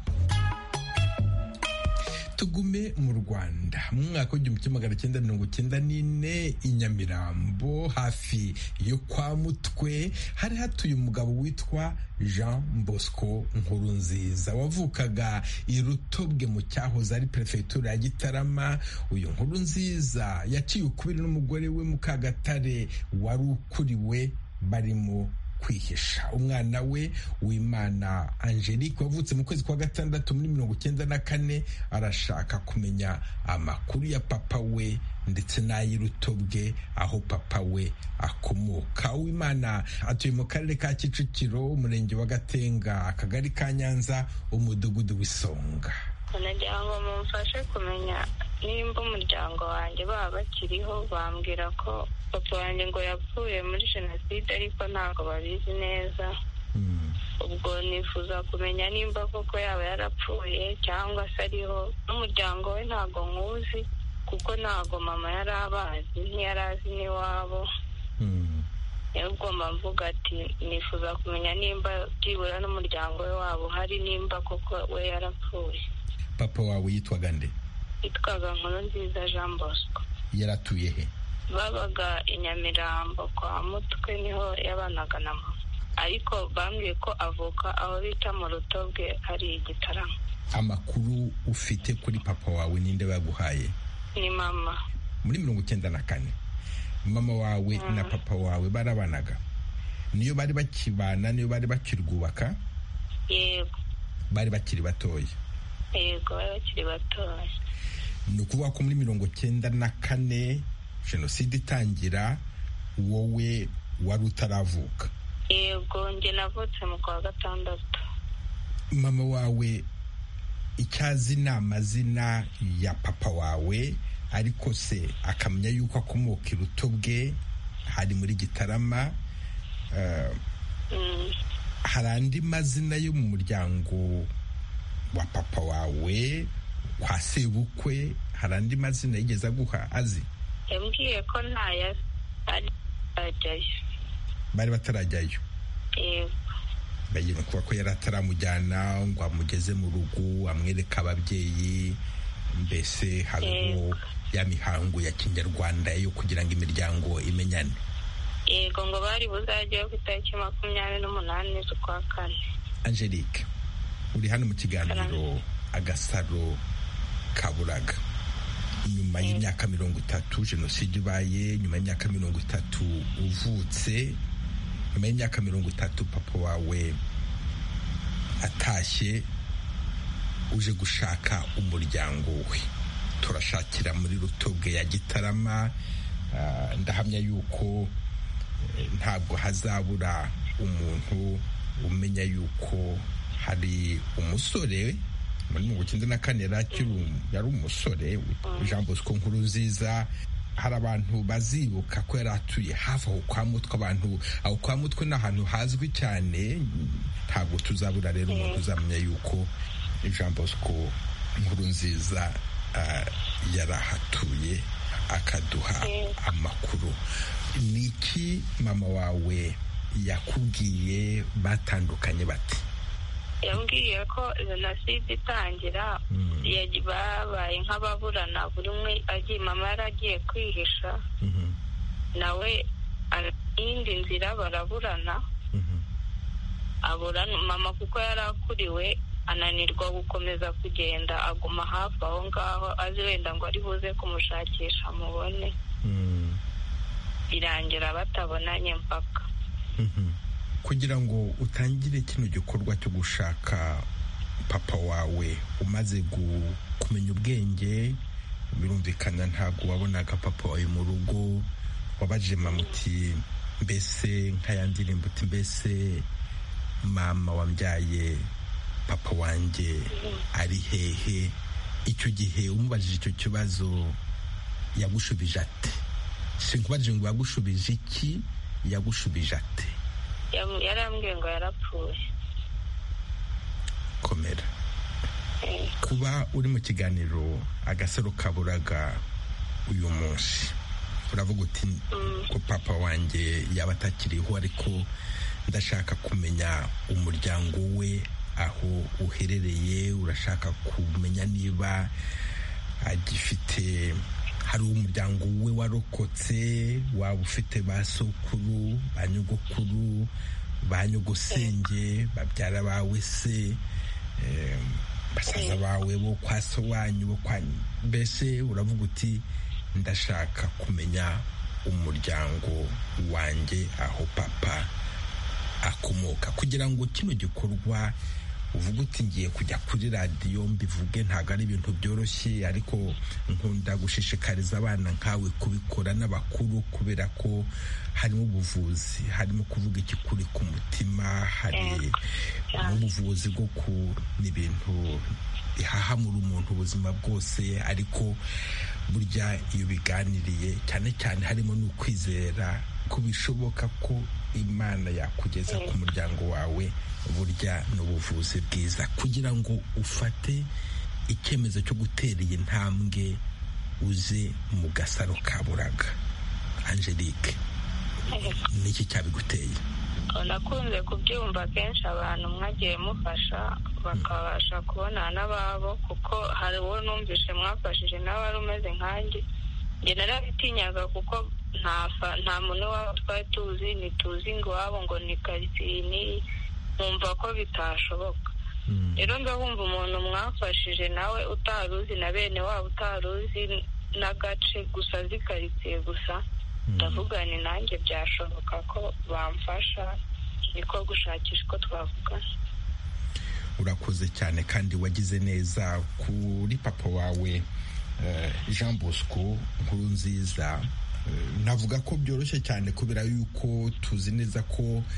Tugume mu Rwanda mu mwaka w'igihumbi kimwe magana cyenda mirongo cyenda n'ine i Nyamirambo hafi yo kwa Mutwe hari hatuye umugabo witwa Jean Bosco Nkurunziza wavukaga i Rutobwe mu cyahoze ari perefegitura ya Gitarama. Uyu Nkurunziza yaciye ukubiri n'umugore we Mukagatare wari ukuriwe barimo kwihisha. Umwana we w'Imana Angelique wavutse mu kwezi kwa gatandatu muri mirongo cyenda na kane arashaka kumenya amakuru ya papa we ndetse n'ay'Irutobwe aho papa we akomoka. Uwimana atuye mu karere ka Kicukiro, umurenge wa Gatenga, akagari ka Nyanza, umudugudu w'Isonga. nagira ngo mumfashe kumenya nimba umuryango wanjye baba bakiriho. Bambwira ko papa wanjye ngo yapfuye muri jenoside ariko ntabwo babizi neza. Ubwo nifuza kumenya nimba koko yaba yarapfuye cyangwa se ariho. N'umuryango we ntabwo nkuzi kuko ntabwo mama yari abazi, ntiyari azi n'iwabo. Ubwo mvuga ati nifuza kumenya nimba byibura n'umuryango we wabo hari, nimba koko we yarapfuye. Papa wawe yitwaga nde? Yitwaga Nkurunziza Jean Bosco. Yaratuye he? Babaga i Nyamirambo kwa Mutwe, niho yabanaga na mama, ariko bambwiye ko avuka aho bita mu Rutobwe hari Igitaramo. Amakuru ufite kuri papa wawe ninde baguhaye? Ni mama. Muri mirongo cyenda na kane mama wawe mm. na papa wawe barabanaga? Niyo bari bakibana, niyo bari bakirwubaka? Yego. Bari bakiri batoya? Yego, bari bakiri batoya. Ni ukuvuga ko muri mirongo cyenda na kane jenoside itangira wowe wari utaravuka? Yego, njye navutse mu kwa gatandatu. Mama wawe icyazi ni amazina ya papa wawe, ariko se akamenya yuko akomoka i Rutobwe hari muri Gitarama. Uh, hari andi mazina yo mu muryango wa papa wawe kwa sebukwe, hari andi mazina yigeze aguha azi? yambwiye ko ntayazi, ari batarajyayo. bari batarajyayo? yego. bagira kuba ko yari ataramujyana ngo amugeze mu rugo amwereka ababyeyi, mbese hariho ya mihango ya kinyarwanda yo kugira ngo imiryango imenyane? yego, ngo bari buzajyayo ku itariki makumyabiri n'umunani z'ukwa kane. Angelique, uri hano mu kiganiro Agasaro Kaburaga. Nyuma y'imyaka mirongo itatu jenoside ibaye, nyuma y'imyaka mirongo itatu uvutse, nyuma y'imyaka mirongo itatu papa wawe atashye, uje gushaka umuryango we. Turashakira muri Rutobwe ya Gitarama. Ndahamya yuko ntabwo hazabura umuntu umenya yuko hari umusore muri mirongo icyenda na kane yari umusore Jean Bosco Nkurunziza. hari abantu bazibuka ko yari atuye hafi aho kwa Mutwe. Abantu aho kwa Mutwe ni ahantu hazwi cyane, ntabwo tuzabura rero umuntu uzamenya yuko Jean Bosco Nkurunziza yari ahatuye akaduha amakuru. Niki mama wawe yakubwiye batandukanye bati? yambwiye ko jenoside itangira babaye nk'ababurana, buri umwe agiye, mama yari agiye kwihisha, nawe iyindi nzira baraburana, aburana mama kuko yari akuriwe, ananirwa gukomeza kugenda, aguma hafi aho ngaho azi wenda ngo ari buze kumushakisha mubone, birangira batabonanye mpaka. Kugira ngo utangire kino gikorwa cyo gushaka papa wawe, umaze kumenya ubwenge, birumvikana ntabwo wabonaga papa wawe mu rugo, wabajije mama uti mbese nk'aya ndirimbo uti mbese mama wambyaye papa wanjye ari hehe? Icyo gihe umubajije icyo kibazo yagushubije ate? Sinkubajije ngo yagushubije iki, yagushubije ate? yarambwiye ngo yarapfuye. Komera. Kuba uri mu kiganiro Agasaro Kaburaga uyu munsi, uravuga uti ko papa wanjye yaba atakiriho, ariko ndashaka kumenya umuryango we aho uherereye, urashaka kumenya niba agifite, hari umuryango we warokotse, waba ufite ba sokuru, ba nyogokuru, ba nyogosenge, babyara bawe se, basaza bawe bo kwa so wanyu, bo kwa, mbese uravuga uti ndashaka kumenya umuryango wanjye aho papa akomoka. Kugira ngo kino gikorwa uvuga uti ngiye kujya kuri radiyo mbivuge, ntabwo ari ibintu byoroshye, ariko nkunda gushishikariza abana nkawe kubikora n'abakuru, kubera ko harimo ubuvuzi, harimo kuvuga ikikuri ku mutima, hari n'ubuvuzi bwo ku n'ibintu bihahamura umuntu ubuzima bwose, ariko burya iyo biganiriye cyane cyane harimo n'ukwizera ko bishoboka ko Imana yakugeza ku muryango wawe, burya n'ubuvuzi bwiza. Kugira ngo ufate icyemezo cyo gutera iyi ntambwe uze mu Gasaro Kaburaga, Angelique, niki cyabiguteye? nakunze kubyumva kenshi, abantu mwagiye mufasha bakabasha kubona n'ababo, kuko hari uwo numvishe mwafashije nawe wari umeze nkanjye. njye narabitinyaga kuko nta muntu waba twari tuzi, ntituzi ngo iwabo ngo ni karitsiye, nkumva ko bitashoboka. rero ndabumva umuntu mwafashije nawe utaruzi, na bene wabo utaruzi n'agace gusa, azi karitsiye gusa, ndavuga ni nanjye byashoboka ko bamfasha, niko gushakisha uko twavugana. Urakoze cyane kandi wagize neza kuri papa wawe Jean Bosco Nkurunziza. Navuga ko byoroshye cyane kubera yuko tuzi neza ko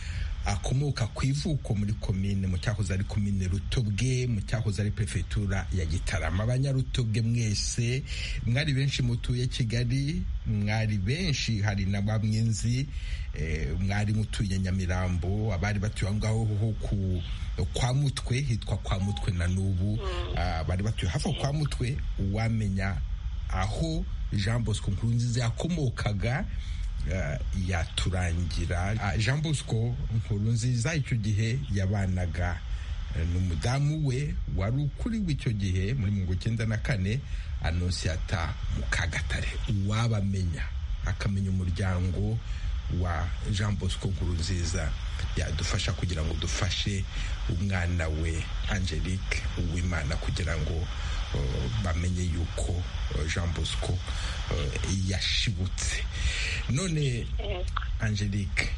akomoka ku ivuko muri komine mu cyahoze ari komine Rutobwe mu cyahoze ari prefetura ya Gitarama. Abanyarutobwe mwese mwari benshi mutuye Kigali, mwari benshi hari na bamwe nzi mwari mutuye Nyamirambo, abari batuye ngaho ho ku kwa Mutwe, hitwa kwa Mutwe na nubu bari batuye hafi kwa Mutwe. Uwamenya aho Jean Bosco Nkurunziza yakomokaga yaturangira. Jean Bosco Nkurunziza icyo gihe yabanaga n'umudamu we wari ukuri w'icyo gihe muri mirongo icyenda na kane, Anonsiyata Mukagatare. Uwabamenya akamenya umuryango wa Jean Bosco Nkurunziza yadufasha kugira ngo dufashe umwana we Angelique Uwimana kugira ngo uh, bamenye yuko uh, Jean Bosco uh, yashibutse. None Angelique,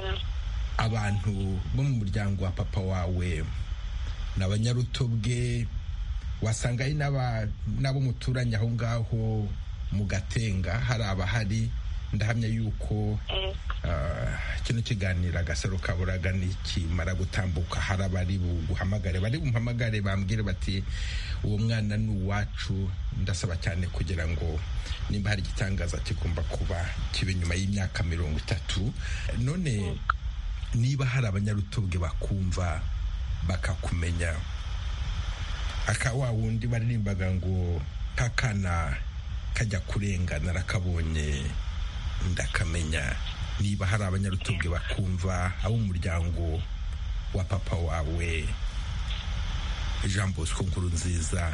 abantu bo mu muryango wa papa wawe n'Abanyarutobwe, wasanga ari n'abo muturanye aho ngaho mu Gatenga, hari abahari. Ndahamya yuko kino kiganiro Agasaro Kaburaga nikimara gutambuka hari abari buguhamagare, bari bumpamagare bambwire bati uwo mwana ni uwacu. Ndasaba cyane kugira ngo nimba hari igitangaza kigomba kuba kibe nyuma y'imyaka mirongo itatu. None niba hari Abanyarutobwe bakumva bakakumenya, aka wa wundi baririmbaga ngo kakana kajya kurengana rakabonye ndakamenya, niba hari Abanyarutobwe bakumva abo umuryango wa papa wawe Jean Bosco Nkurunziza,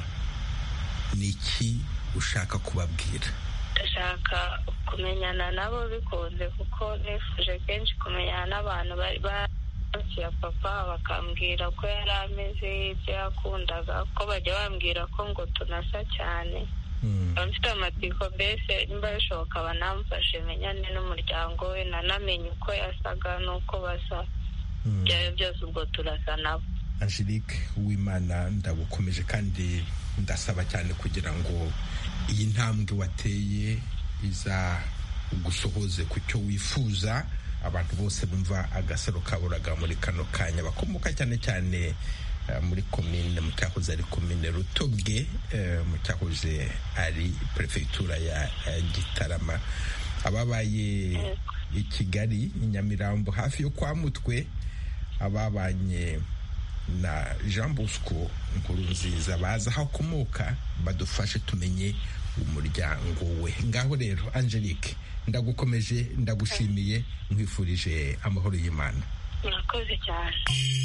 niki ushaka kubabwira? Ndashaka kumenyana nabo bikunze, kuko nifuje kenshi kumenyana n'abantu bari hafi ya papa, bakambwira ko yari ameze, ibyo yakundaga, ko bajya bambwira ko ngo tunasa cyane. Mfite amatsiko mbese nimba bishoboka banamfashe menyane n'umuryango we, nanamenye uko yasaga n'uko basa, byayo byose ubwo turasa nabo. Angelique Uwimana, ndagukomeje kandi ndasaba cyane kugira ngo iyi ntambwe wateye iza gusohoze ku cyo wifuza. Abantu bose bumva Agasaro Kaburaga muri kano kanya bakomoka cyane cyane muri komine mu cyahoze ari komine Rutobwe, mu cyahoze ari prefetura ya Gitarama, ababaye i Kigali, Nyamirambo hafi yo kwa Mutwe, ababanye na Jean Bosco Nkurunziza baza aho akomoka, badufashe tumenye umuryango we. Ngaho rero Angelique, ndagukomeje, ndagushimiye, nkwifurije amahoro y'Imana. Murakoze cyane.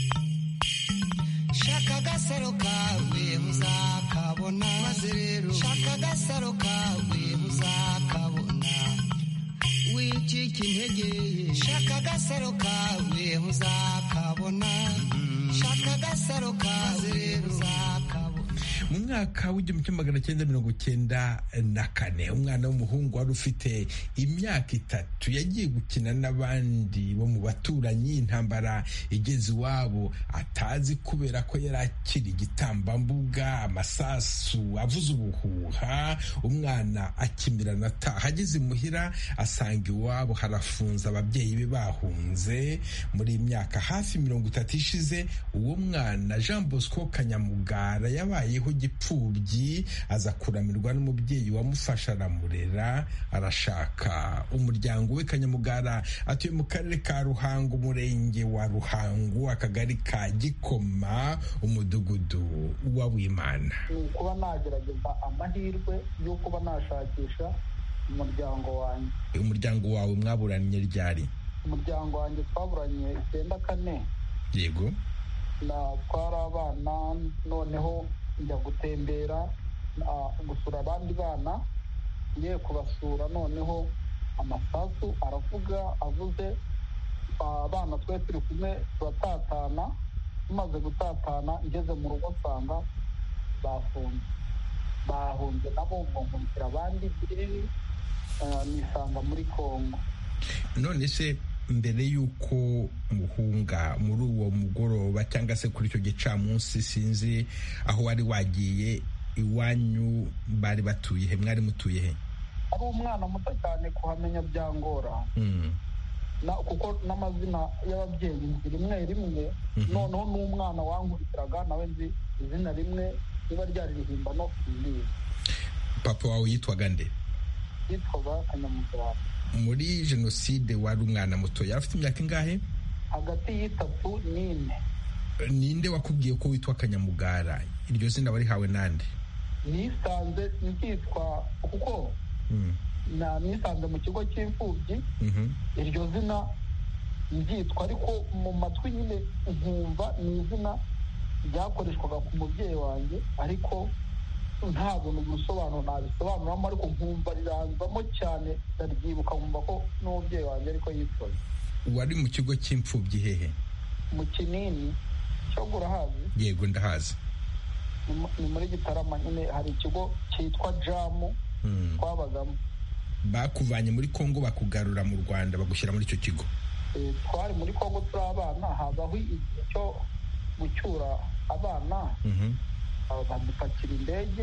Shaka agasaro kawe muzakabona, maze rero shaka agasaro kawe muzakabona, wicika intege. Shaka agasaro kawe muzakabona, shaka agasaro kawe muzakabona. Mu mwaka w'igihumbi kimwe magana cyenda mirongo cyenda na kane, umwana w'umuhungu wari ufite imyaka itatu yagiye gukina n'abandi bo mu baturanyi. Intambara igeze iwabo atazi, kubera ko yari akiri igitambambuga, amasasu avuze ubuhuha. Umwana akimirana ataha, ageze imuhira asanga iwabo harafunze, ababyeyi be bahunze. Muri imyaka hafi mirongo itatu ishize, uwo mwana Jean Bosco Kanyamugara yabayeho gipfubyi, aza kuramirwa n'umubyeyi wamufasha aramurera, arashaka umuryango we. Kanyamugara atuye mu karere ka Ruhango, umurenge wa Ruhango, akagari ka Gikoma, umudugudu wa Wimana. Kuba nagerageza amahirwe yo kuba nashakisha umuryango wanjye. Umuryango wawe mwaburanye ryari? Umuryango wanjye twaburanye icyenda kane. Yego. Na twari abana, noneho njya gutembera gusura abandi bana, ngiye kubasura, noneho amasasu aravuga, avuze, abana twe turi kumwe turatatana. Tumaze gutatana, ngeze mu rugo nsanga bafunze, bahunze nabo, mbumvira abandi biri, nisanga muri Kongo. None se mbere y'uko muhunga muri uwo mugoroba cyangwa se kuri icyo gicamunsi, sinzi aho wari wagiye, iwanyu bari batuye he? Mwari mutuye he? Ari umwana muto cyane kuhamenya byangora. kuko n'amazina y'ababyeyi nzi rimwe rimwe noneho n'umwana wankurikiraga nawe nzi izina rimwe riba ryari rihimbano sindizi. Papa wawe yitwaga nde? Yitwaga Kanyamugara. Muri jenoside wari umwana muto, yari afite imyaka ingahe? Hagati y'itatu n'ine. Ninde wakubwiye ko witwa Kanyamugara? Iryo zina warihawe nande? Nisanze nkitwa kuko na nisanze mu kigo cy'imfubyi iryo zina nbyitwa, ariko mu matwi nyine nkumva ni izina ryakoreshwaga ku mubyeyi wanjye, ariko ntabwo ubusobanuro nabisobanuramo, ariko nkumva riranzamo cyane, ndaryibuka nkumva ko n'umubyeyi wanjye ariko yitwaye. Wari mu kigo cy'imfubyi hehe? Mu Kinini cyo gurahazi. Yego ndahazi. Ni muri Gitarama nyine hari ikigo cyitwa Jamu twabagamo. Bakuvanye muri Kongo bakugarura mu Rwanda bagushyira muri icyo kigo? Twari muri Kongo turi abana, habaho igihe cyo gucyura abana, badupakira indege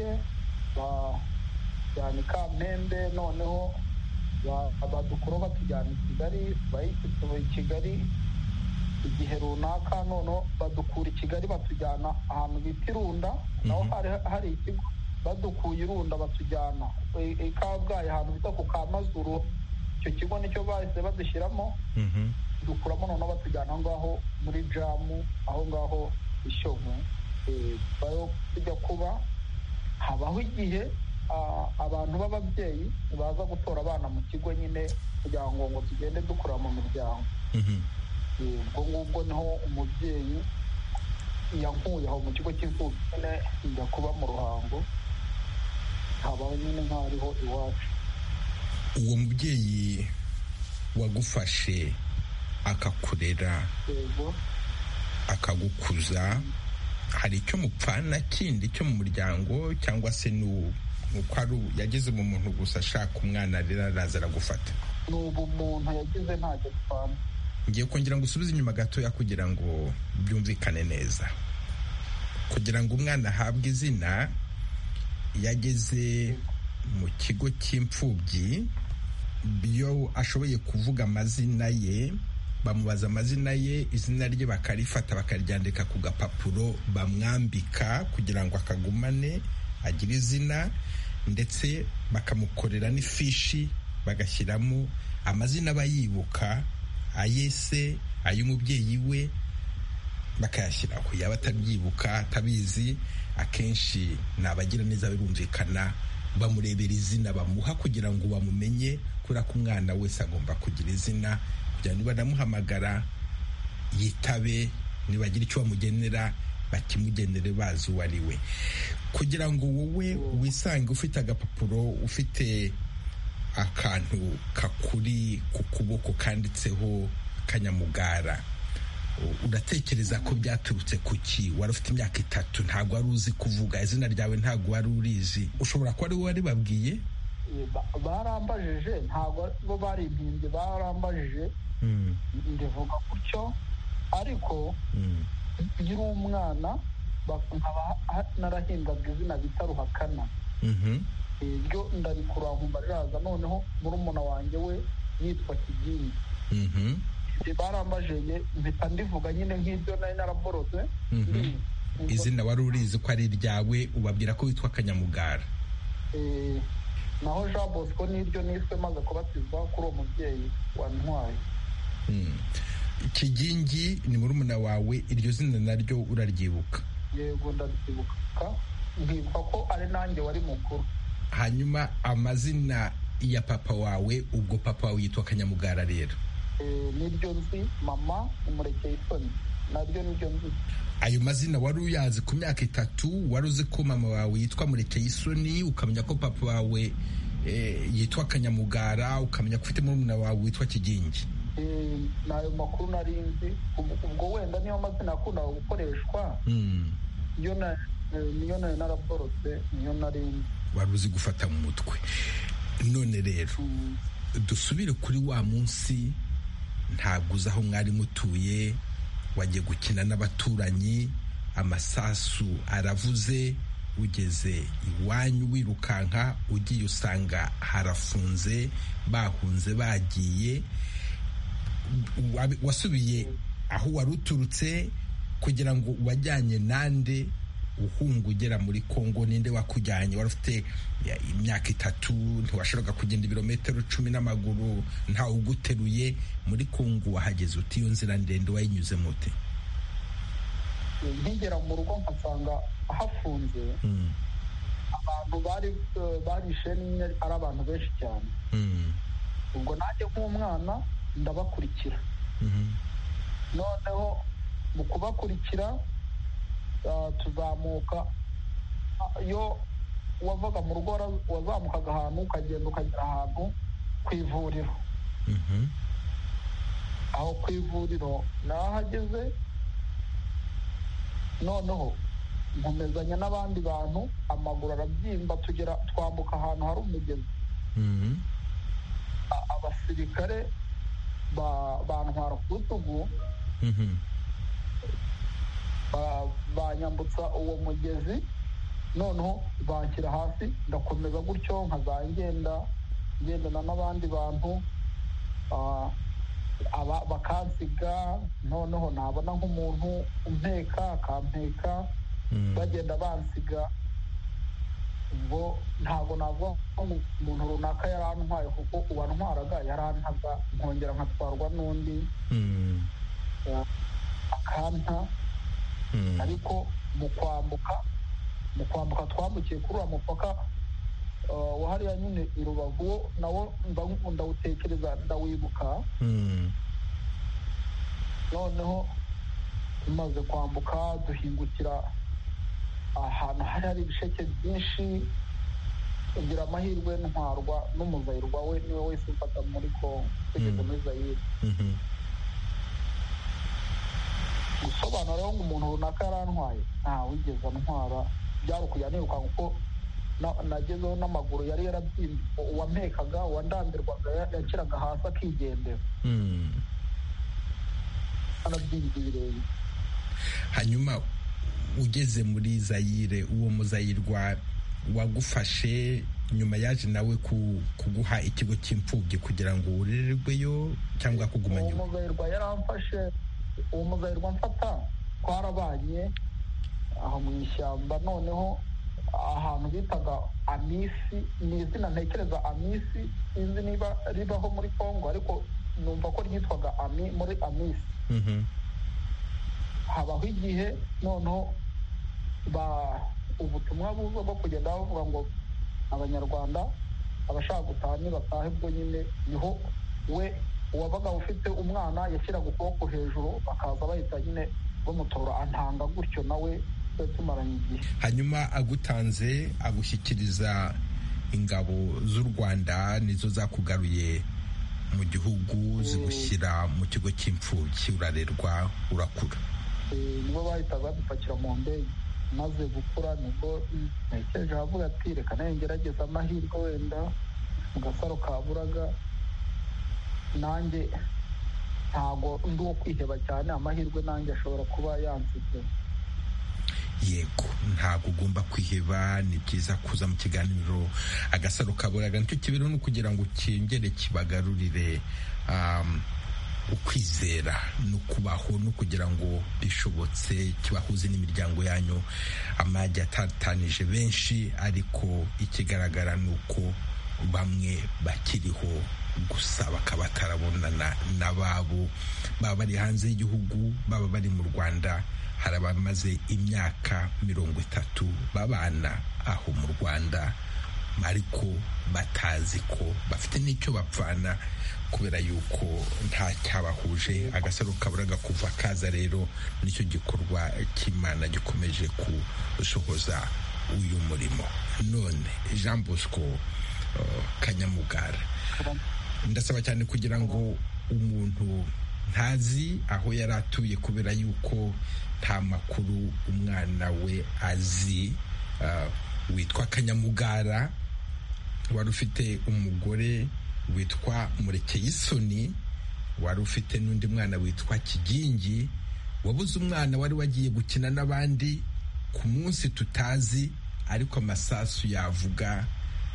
bajyana i Kamembe, noneho badukura batujyana i Kigali, bayituye i Kigali igihe runaka, noneho badukura i Kigali batujyana ahantu bita Irunda, naho hari ikigo, badukuye Irunda batujyana i Kabgayi ahantu bita ku Kamazuru, icyo kigo nicyo bahise badushyiramo, dukuramo noneho batujyana aho ngaho muri Jamu, aho ngaho Ishyogwe. Bayo kujya kuba habaho igihe abantu b'ababyeyi baza gutora abana mu kigo nyine kugira ngo ngo tugende dukura mu miryango. Ubwo ngubwo niho umubyeyi yankuye aho mu kigo cy'imfubyi nyine njya kuba mu Ruhango, habaho nyine nk'ariho iwacu. Uwo mubyeyi wagufashe akakurera akagukuza, hari icyo mupfana kindi cyo mu muryango, cyangwa se nuko ari yageze mu muntu gusa ashaka umwana rero araza aragufata? Ni ubumuntu yagize, ntacyo dupfana. Ngiye kongera ngo usubize inyuma gatoya kugira ngo byumvikane neza. Kugira ngo umwana ahabwe izina, yageze mu kigo cy'imfubyi, iyo ashoboye kuvuga amazina ye bamubaza amazina ye, izina rye bakarifata bakaryandika ku gapapuro bamwambika kugira ngo akagumane agire izina, ndetse bakamukorera n'ifishi bagashyiramo amazina aba yibuka, ayese, ay'umubyeyi we bakayashyiraho. Yaba atabyibuka atabizi, akenshi ni abagira neza birumvikana bamurebera izina bamuha kugira ngo bamumenye, kubera ko umwana wese agomba kugira izina, kugira ngo banamuhamagara yitabe, nibagira icyo bamugenera bakimugenere bazi uwo ari we. Kugira ngo wowe wisange ufite agapapuro, ufite akantu kakuri ku kuboko kanditseho Kanyamugara, uratekereza ko byaturutse ku ki? Wari ufite imyaka itatu, ntabwo wari uzi kuvuga izina ryawe, ntabwo wari urizi. Ushobora kuba ari wowe wari babwiye? Barambajije, ntabwo bo baribyimbye, barambajije ndivuga gutyo, ariko nkiri umwana nkaba narahimbaga izina bita Ruhakana. Iryo ndarikura nkumva riraza, noneho murumuna wanjye we yitwa Kigingi. Barambajije mpita ndivuga nyine nk'ibyo nari naraborotse. Izina wari urizi ko ari iryawe, ubabwira ko witwa Kanyamugara. Naho Jean Bosco niryo niswe maze kubatizwa kuri uwo mubyeyi wantwaye. Kigingi ni murumuna wawe, iryo zina naryo uraryibuka? Yego ndaryibuka, nkibuka ko ari nanjye wari mukuru. Hanyuma amazina ya papa wawe, ubwo papa wawe yitwa Kanyamugara rero? Niryo nzi, mama Umurekeye Isoni naryo niryo nzi. Ayo mazina wari uyazi ku myaka itatu? Wari uzi ko mama wawe yitwa Murekeye Isoni, ukamenya ko papa wawe yitwa Kanyamugara, ukamenya ko ufite murumuna wawe witwa Kigingi? Nayo makuru nari nzi, ubwo wenda niyo mazina yakundaga gukoreshwa, niyo nayo naraborotse, niyo nari nzi. Wari uzi gufata mu mutwe. None rero dusubire kuri wa munsi, ntabwo uzi aho mwari mutuye, wagiye gukina n'abaturanyi, amasasu aravuze, ugeze iwanyu wirukanka, ugiye usanga harafunze, bahunze bagiye. wasubiye aho wari uturutse kugira ngo wajyanye nande uhunga ugera muri Kongo? ninde wakujyanye? wari ufite imyaka itatu, ntiwashoboraga kugenda ibirometero cumi n'amaguru, ntawe uguteruye. muri Kongo wahageze uti iyo nzira ndende wayinyuze mute? nkigera mu rugo nkasanga hafunze abantu bari barishe ari abantu benshi cyane. ubwo nanjye nk'umwana ndabakurikira. noneho mu kubakurikira tuzamuka, iyo wavaga mu rugo wazamukaga ahantu ukagenda ukagera ahantu ku ivuriro. aho ku ivuriro nahageze, noneho nkomezanya n'abandi bantu, amaguru arabyimba, tugera twambuka ahantu hari umugezi. abasirikare bantwara ku rutugu, banyambutsa uwo mugezi, noneho banshyira hasi, ndakomeza gutyo nkazagenda ngendana n'abandi bantu, bakansiga. noneho nabona nk'umuntu umpeka akampeka, bagenda bansiga. ubwo ntabwo navuga ko umuntu runaka yarantwaye, kuko uwantwaraga yarantaga, nkongera nkatwarwa n'undi akanta. ariko mu kwambuka mu kwambuka twambukiye kuri uwo mupaka wa hariya nyine i Rubavu, nawo ndawutekereza ndawibuka. noneho tumaze kwambuka duhingukira ahantu hari hari ibisheke byinshi, kugira amahirwe ntwarwa n'umuzayirwa we, niwe wese ufata muri Kongo tugeze muri Zayire. gusobanura ngo umuntu runaka yarantwaye, nta wigeze antwara, byari ukujya niruka kuko nagezeho n'amaguru yari yarabyimbye. uwampekaga uwandambirwaga yakiraga hasi akigendera. anabyimbye ibirenge. hanyuma ugeze muri Zayire, uwo muzayirwa wagufashe nyuma yaje nawe kuguha ikigo cy'imfubyi kugira ngo urererweyo cyangwa kuguma nyuma? uwo muzayirwa yaramfashe. uwo muzayirwa mfata twarabanye aho mu ishyamba, noneho ahantu bitaga Amisi, ni izina ntekereza Amisi, sinzi niba ribaho muri Kongo, ariko numva ko ryitwaga Ami muri Amisi. habaho igihe noneho ubutumwa buza bwo kugenda bavuga ngo abanyarwanda abashaka gutaha nibatahe. ubwo nyine niho we uwabaga ufite umwana yashyiraga ukuboko hejuru, bakaza bahita nyine bamutora, antanga gutyo, nawe tumaranye igihe. hanyuma agutanze agushyikiriza ingabo z'u Rwanda, nizo zakugaruye mu gihugu, zigushyira mu kigo cy'imfubyi, urarerwa urakura. nibo bahita badupakira mu ndege. maze gukura nibwo ntekereje, avuga ati reka nawe ngerageza amahirwe, wenda mu Gasaro ka Buraga nanjye ntabwo ndi uwo kwiheba cyane, amahirwe nanjye ashobora kuba yansize. yego, ntabwo ugomba kwiheba, ni byiza kuza mu kiganiro Agasaro ka Buraga. nicyo kibero ni ukugira ngo cyongere kibagarurire ukwizera no kubaho, no kugira ngo bishobotse kibahuze n'imiryango yanyu. amajya atatanije benshi, ariko ikigaragara ni uko bamwe bakiriho gusa bakaba batarabonana n'ababo, baba bari hanze y'igihugu, baba bari mu Rwanda. hari abamaze imyaka mirongo itatu babana aho mu Rwanda, ariko batazi ko bafite n'icyo bapfana, kubera yuko nta cyabahuje. Agasaro ka Buraga kuva kaza rero nicyo gikorwa cy'Imana gikomeje gusohoza uyu murimo. none Jean Bosco Kanyamugara, ndasaba cyane kugira ngo umuntu ntazi aho yari atuye, kubera yuko nta makuru umwana we azi, witwa Kanyamugara, wari ufite umugore witwa Murekeyisoni, wari ufite n'undi mwana witwa Kigingi, wabuze umwana wari wagiye gukina n'abandi ku munsi tutazi, ariko amasasu yavuga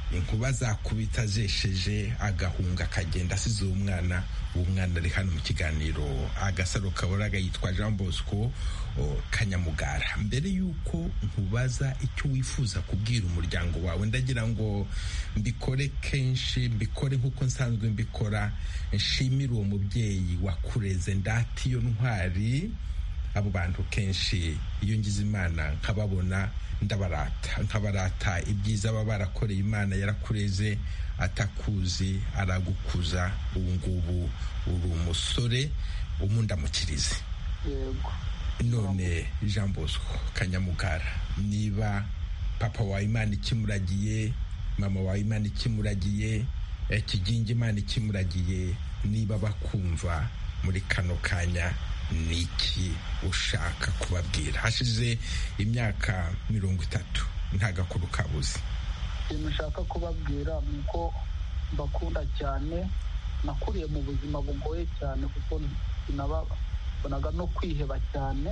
inkuba zakubita zesheje agahunga akagenda asize uwo mwana. uwo mwana ari hano mu kiganiro Agasaro Kaburaga, yitwa Jean Bosco Kanyamugara. Mbere y'uko nkubaza icyo wifuza kubwira umuryango wawe, ndagira ngo mbikore kenshi, mbikore nk'uko nsanzwe mbikora, nshimire uwo mubyeyi wakureze, ndati iyo ntwari. Abo bantu kenshi iyo ngize Imana nkababona ndabarata, nkabarata ibyiza baba barakoreye Imana. Yarakureze atakuzi aragukuza, ubu ngubu uri umusore umundamukirize. yego None Jean Bosco Kanyamugara, niba papa wawe Imana ikimuragiye, mama wawe Imana ikimuragiye, Kigingi Imana ikimuragiye, niba bakumva muri kano kanya, niki ushaka kubabwira? Hashize imyaka mirongo itatu nta gakuru kabuze. ikintu ushaka kubabwira ni uko mbakunda cyane. Nakuriye mu buzima bugoye cyane kuko sinabonaga no kwiheba cyane.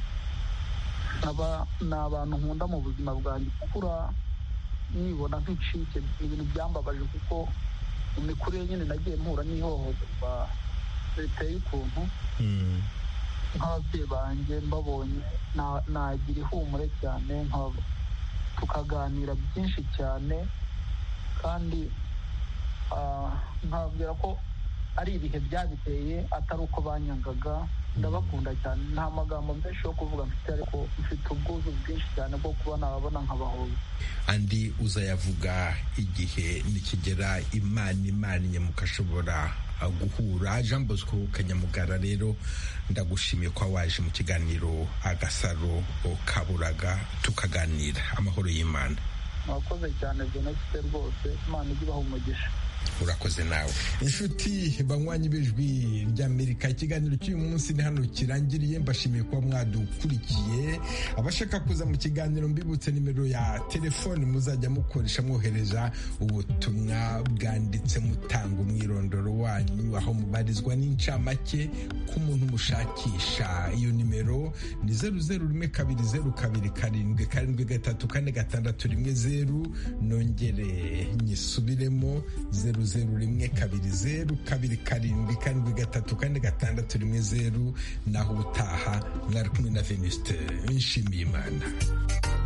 aba ni abantu nkunda mu buzima bwanjye. gukura nibona nk'icike ni ibintu byambabaje kuko mu mikurire nyine nagiye mpura n'ihohoterwa riteye ukuntu. nk'ababyeyi banjye mbabonye nagira ihumure cyane, tukaganira byinshi cyane, kandi nkabwira ko ari ibihe byabiteye atari uko banyangaga. Ndabakunda cyane, nta magambo menshi yo kuvuga mfite, ariko mfite ubwuzu bwinshi cyane bwo kuba nababona nkabahoza. Andi uzayavuga igihe nikigera Imana imanye mukashobora guhura. Jean Bosco Kanyamugara, rero ndagushimiye ko waje mu kiganiro Agasaro Kaburaga tukaganira. Amahoro y'Imana. Mwakoze cyane Venuste, rwose Imana ijye ibaha umugisha. Urakoze nawe. Inshuti banywanyi b'Ijwi ry'Amerika, ikiganiro cy'uyu munsi ni hano kirangiriye. Mbashimiye kuba mwadukurikiye. Abashaka kuza mu kiganiro, mbibutse nimero ya telefoni muzajya mukoresha mwohereza ubutumwa bwanditse, mutanga umwirondoro wanyu, aho mubarizwa n'incamake ku muntu mushakisha. Iyo nimero ni zeru zeru rimwe kabiri zeru kabiri karindwi karindwi gatatu kane gatandatu rimwe zeru. Nongere nyisubiremo, zeru zeru rimwe kabiri zeru kabiri karindwi karindwi gatatu kane gatandatu rimwe zeru. Naho utaha mwari kumwe na Venuste Nshimiyimana.